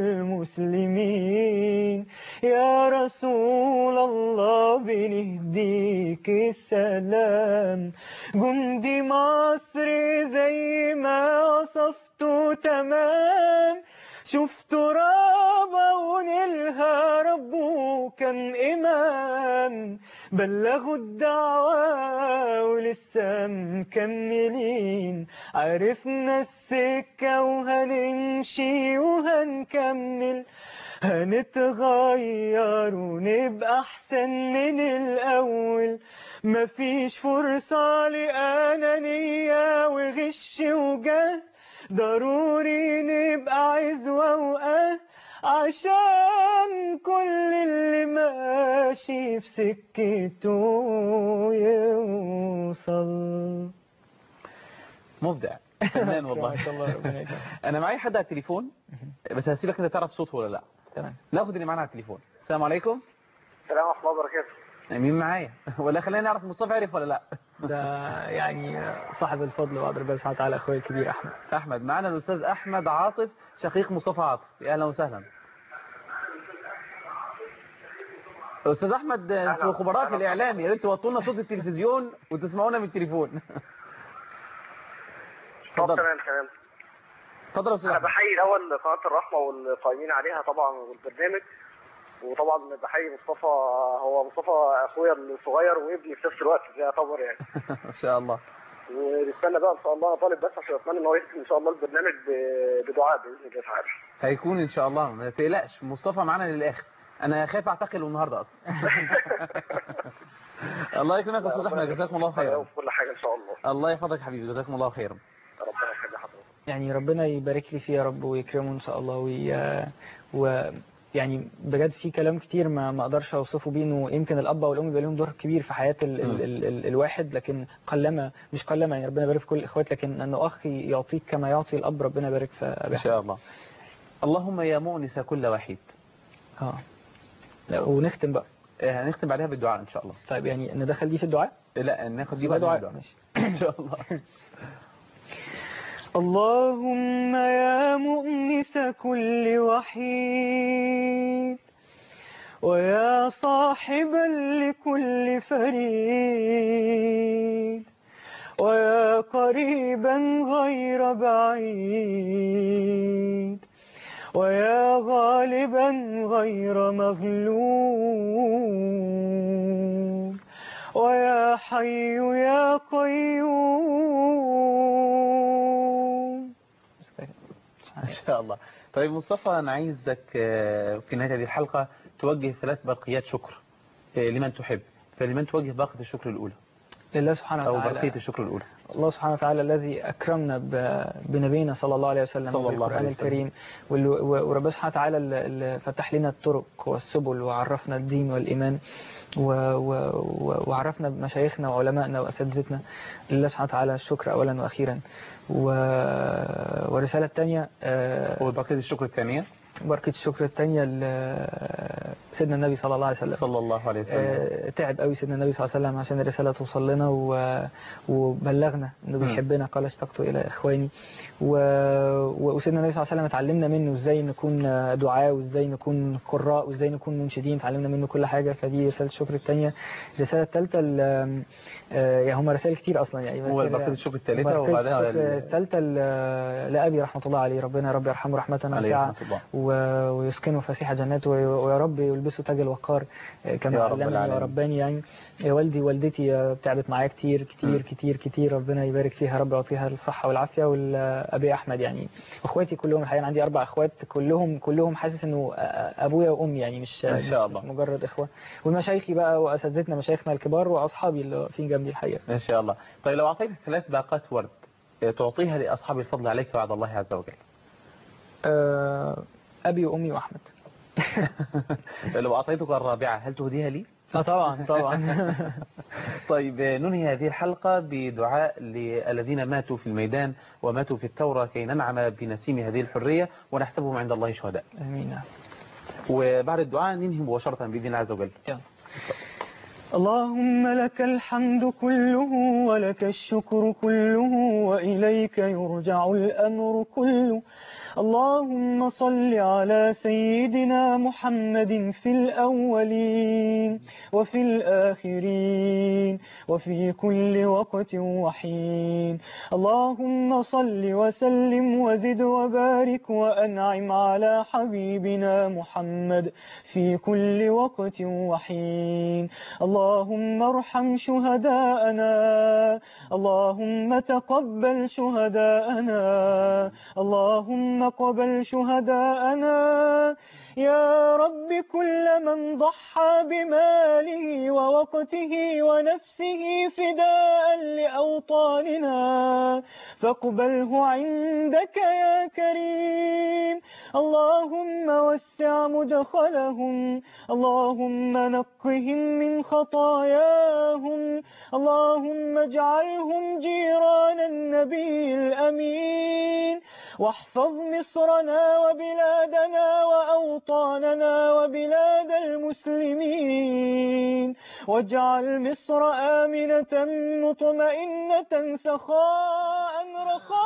المسلمين يا رسول الله بنهديك السلام جندي مصر زي ما وصفته تمام شوف ترابة ونيلها ربه كم إمام بلغوا الدعوة ولسه مكملين عرفنا السكة وهنمشي وهنكمل هنتغير ونبقى أحسن من الأول، مفيش فرصة لأنانية وغش وجهل، ضروري نبقى عزوة وقاه عشان كل اللي ماشي في سكته يوصل. مبدع فنان والله. ما شاء الله، ربنا يكرمك. انا معايا حد على التليفون بس هسيبك انت تعرف صوته ولا لا. تمام. ناخد اللي معانا على التليفون. السلام عليكم. السلام ورحمه الله وبركاته. مين معايا؟ ولا خلينا نعرف مصطفى عرف ولا لا؟ ده يعني صاحب الفضل وقدر ربنا سبحانه وتعالى، اخويا الكبير احمد. احمد معانا الاستاذ احمد عاطف شقيق مصطفى عاطف. يا اهلا وسهلا. استاذ احمد انتوا خبراء في الاعلام، يا ريت توطوا لنا صوت التلفزيون وتسمعونا من التليفون. اتفضل. تمام تمام. اتفضل يا استاذ. انا بحيي الاول قناه الرحمه والقائمين عليها طبعا والبرنامج، وطبعا بحيي مصطفى، هو مصطفى اخويا الصغير وابني في نفس الوقت يعتبر يعني. ان شاء الله. ونستنى بقى ان شاء الله، انا طالب بس عشان اتمنى ان هو يختم ان شاء الله البرنامج بدعاء باذن الله تعالى. هيكون ان شاء الله، ما تقلقش، مصطفى معانا للاخر. انا خايف اعتقل النهارده اصلا. الله يكرمك يا استاذ احمد، جزاكم الله خيرا. كل حاجه ان شاء الله. الله يحفظك حبيبي، جزاكم الله خيرا. ربنا يخلي حضرتك. يعني ربنا يبارك لي فيه يا رب ويكرمه ان شاء الله، وي... و يعني بجد في كلام كتير ما ما اقدرش اوصفه بيه، انه يمكن الاب والام بيبقى لهم دور كبير في حياه ال ال ال ال الواحد، لكن قلما مش قلما يعني ربنا يبارك في كل الاخوات، لكن انه اخ يعطيك كما يعطي الاب، ربنا يبارك في ابي. ان شاء الله. اللهم يا مؤنس كل وحيد. اه ونختم بقى. هنختم بعدها بالدعاء ان شاء الله. طيب يعني ندخل دي في الدعاء؟ لا ناخد دي بعد دعاء. الدعاء. ماشي. ان شاء الله. اللهم يا مؤنس كل وحيد، ويا صاحبا لكل فريد، ويا قريبا غير بعيد، ويا غالبا غير مغلوب، ويا حي يا قيوم. ان شاء الله. طيب مصطفى، انا عايزك في نهايه هذه الحلقه توجه ثلاث برقيات شكر لمن تحب، فلمن توجه باقه الشكر الاولى؟ لله سبحانه وتعالى. او برقيه الشكر الاولى. الله سبحانه وتعالى الذي أكرمنا بنبينا صلى الله عليه وسلم صلى الله بالقرآن الكريم، وربنا سبحانه وتعالى اللي فتح لنا الطرق والسبل وعرفنا الدين والإيمان وعرفنا بمشايخنا وعلمائنا وأساتذتنا. لله سبحانه وتعالى الشكر أولا وأخيرا. ورسالة تانية، وبركة الشكر الثانية بركة الشكر الثانية سيدنا النبي صلى الله عليه وسلم. صلى الله عليه وسلم. تعب قوي سيدنا النبي صلى الله عليه وسلم عشان الرسالة توصل لنا، وبلغنا انه بيحبنا، قال اشتقت الى اخواني. وسيدنا النبي صلى الله عليه وسلم اتعلمنا منه ازاي نكون دعاء، وازاي نكون قراء، وازاي نكون منشدين، اتعلمنا منه كل حاجة. فدي رسالة الشكر الثانية. الرسالة الثالثة يعني هم رسائل كتير اصلا يعني، هو بركة الشكر الثالثة وبعدها الثالثة لأبي رحمة الله عليه، ربنا يا رب يرحمه رحمة واسعة ويسكنه فسيح جناته، ويا رب يلبسه تاج الوقار كما علمني ورباني. يعني والدي والدتي تعبت معايا كتير كتير م. كتير كتير، ربنا يبارك فيها، رب يعطيها الصحة والعافية. والأبي أحمد يعني اخواتي كلهم الحقيقة، عندي أربع اخوات كلهم كلهم حاسس إنه أبويا وأمي يعني، مش إن شاء الله. مش مجرد إخوة. والمشايخي بقى وأساتذتنا مشايخنا الكبار وأصحابي اللي واقفين جنبي الحقيقة. إن شاء الله. طيب لو أعطيت ثلاث باقات ورد تعطيها لأصحاب الفضل عليك بعد الله عز وجل؟ أه أبي وأمي وأحمد. لو أعطيتك الرابعة هل تهديها لي؟ اه طبعا طبعا. طيب ننهي هذه الحلقة بدعاء للذين ماتوا في الميدان وماتوا في الثورة كي ننعم بنسيم هذه الحرية ونحسبهم عند الله شهداء. آمين. وبعد الدعاء ننهي مباشرة بإذن الله عز وجل. يلا. اللهم لك الحمد كله ولك الشكر كله وإليك يرجع الأمر كله. اللهم صل على سيدنا محمد في الأولين وفي الآخرين وفي كل وقت وحين. اللهم صل وسلم وزد وبارك وأنعم على حبيبنا محمد في كل وقت وحين. اللهم ارحم شهداءنا، اللهم تقبل شهداءنا، اللهم اللهم اقبل شهداءنا يا رب كل من ضحى بماله ووقته ونفسه فداء لأوطاننا فاقبله عندك يا كريم. اللهم وسع مدخلهم، اللهم نقهم من خطاياهم، اللهم اجعلهم جيران النبي الأمين، واحفظ مصرنا وبلادنا وأوطاننا وبلاد المسلمين، واجعل مصر آمنة مطمئنة سخاء رخاء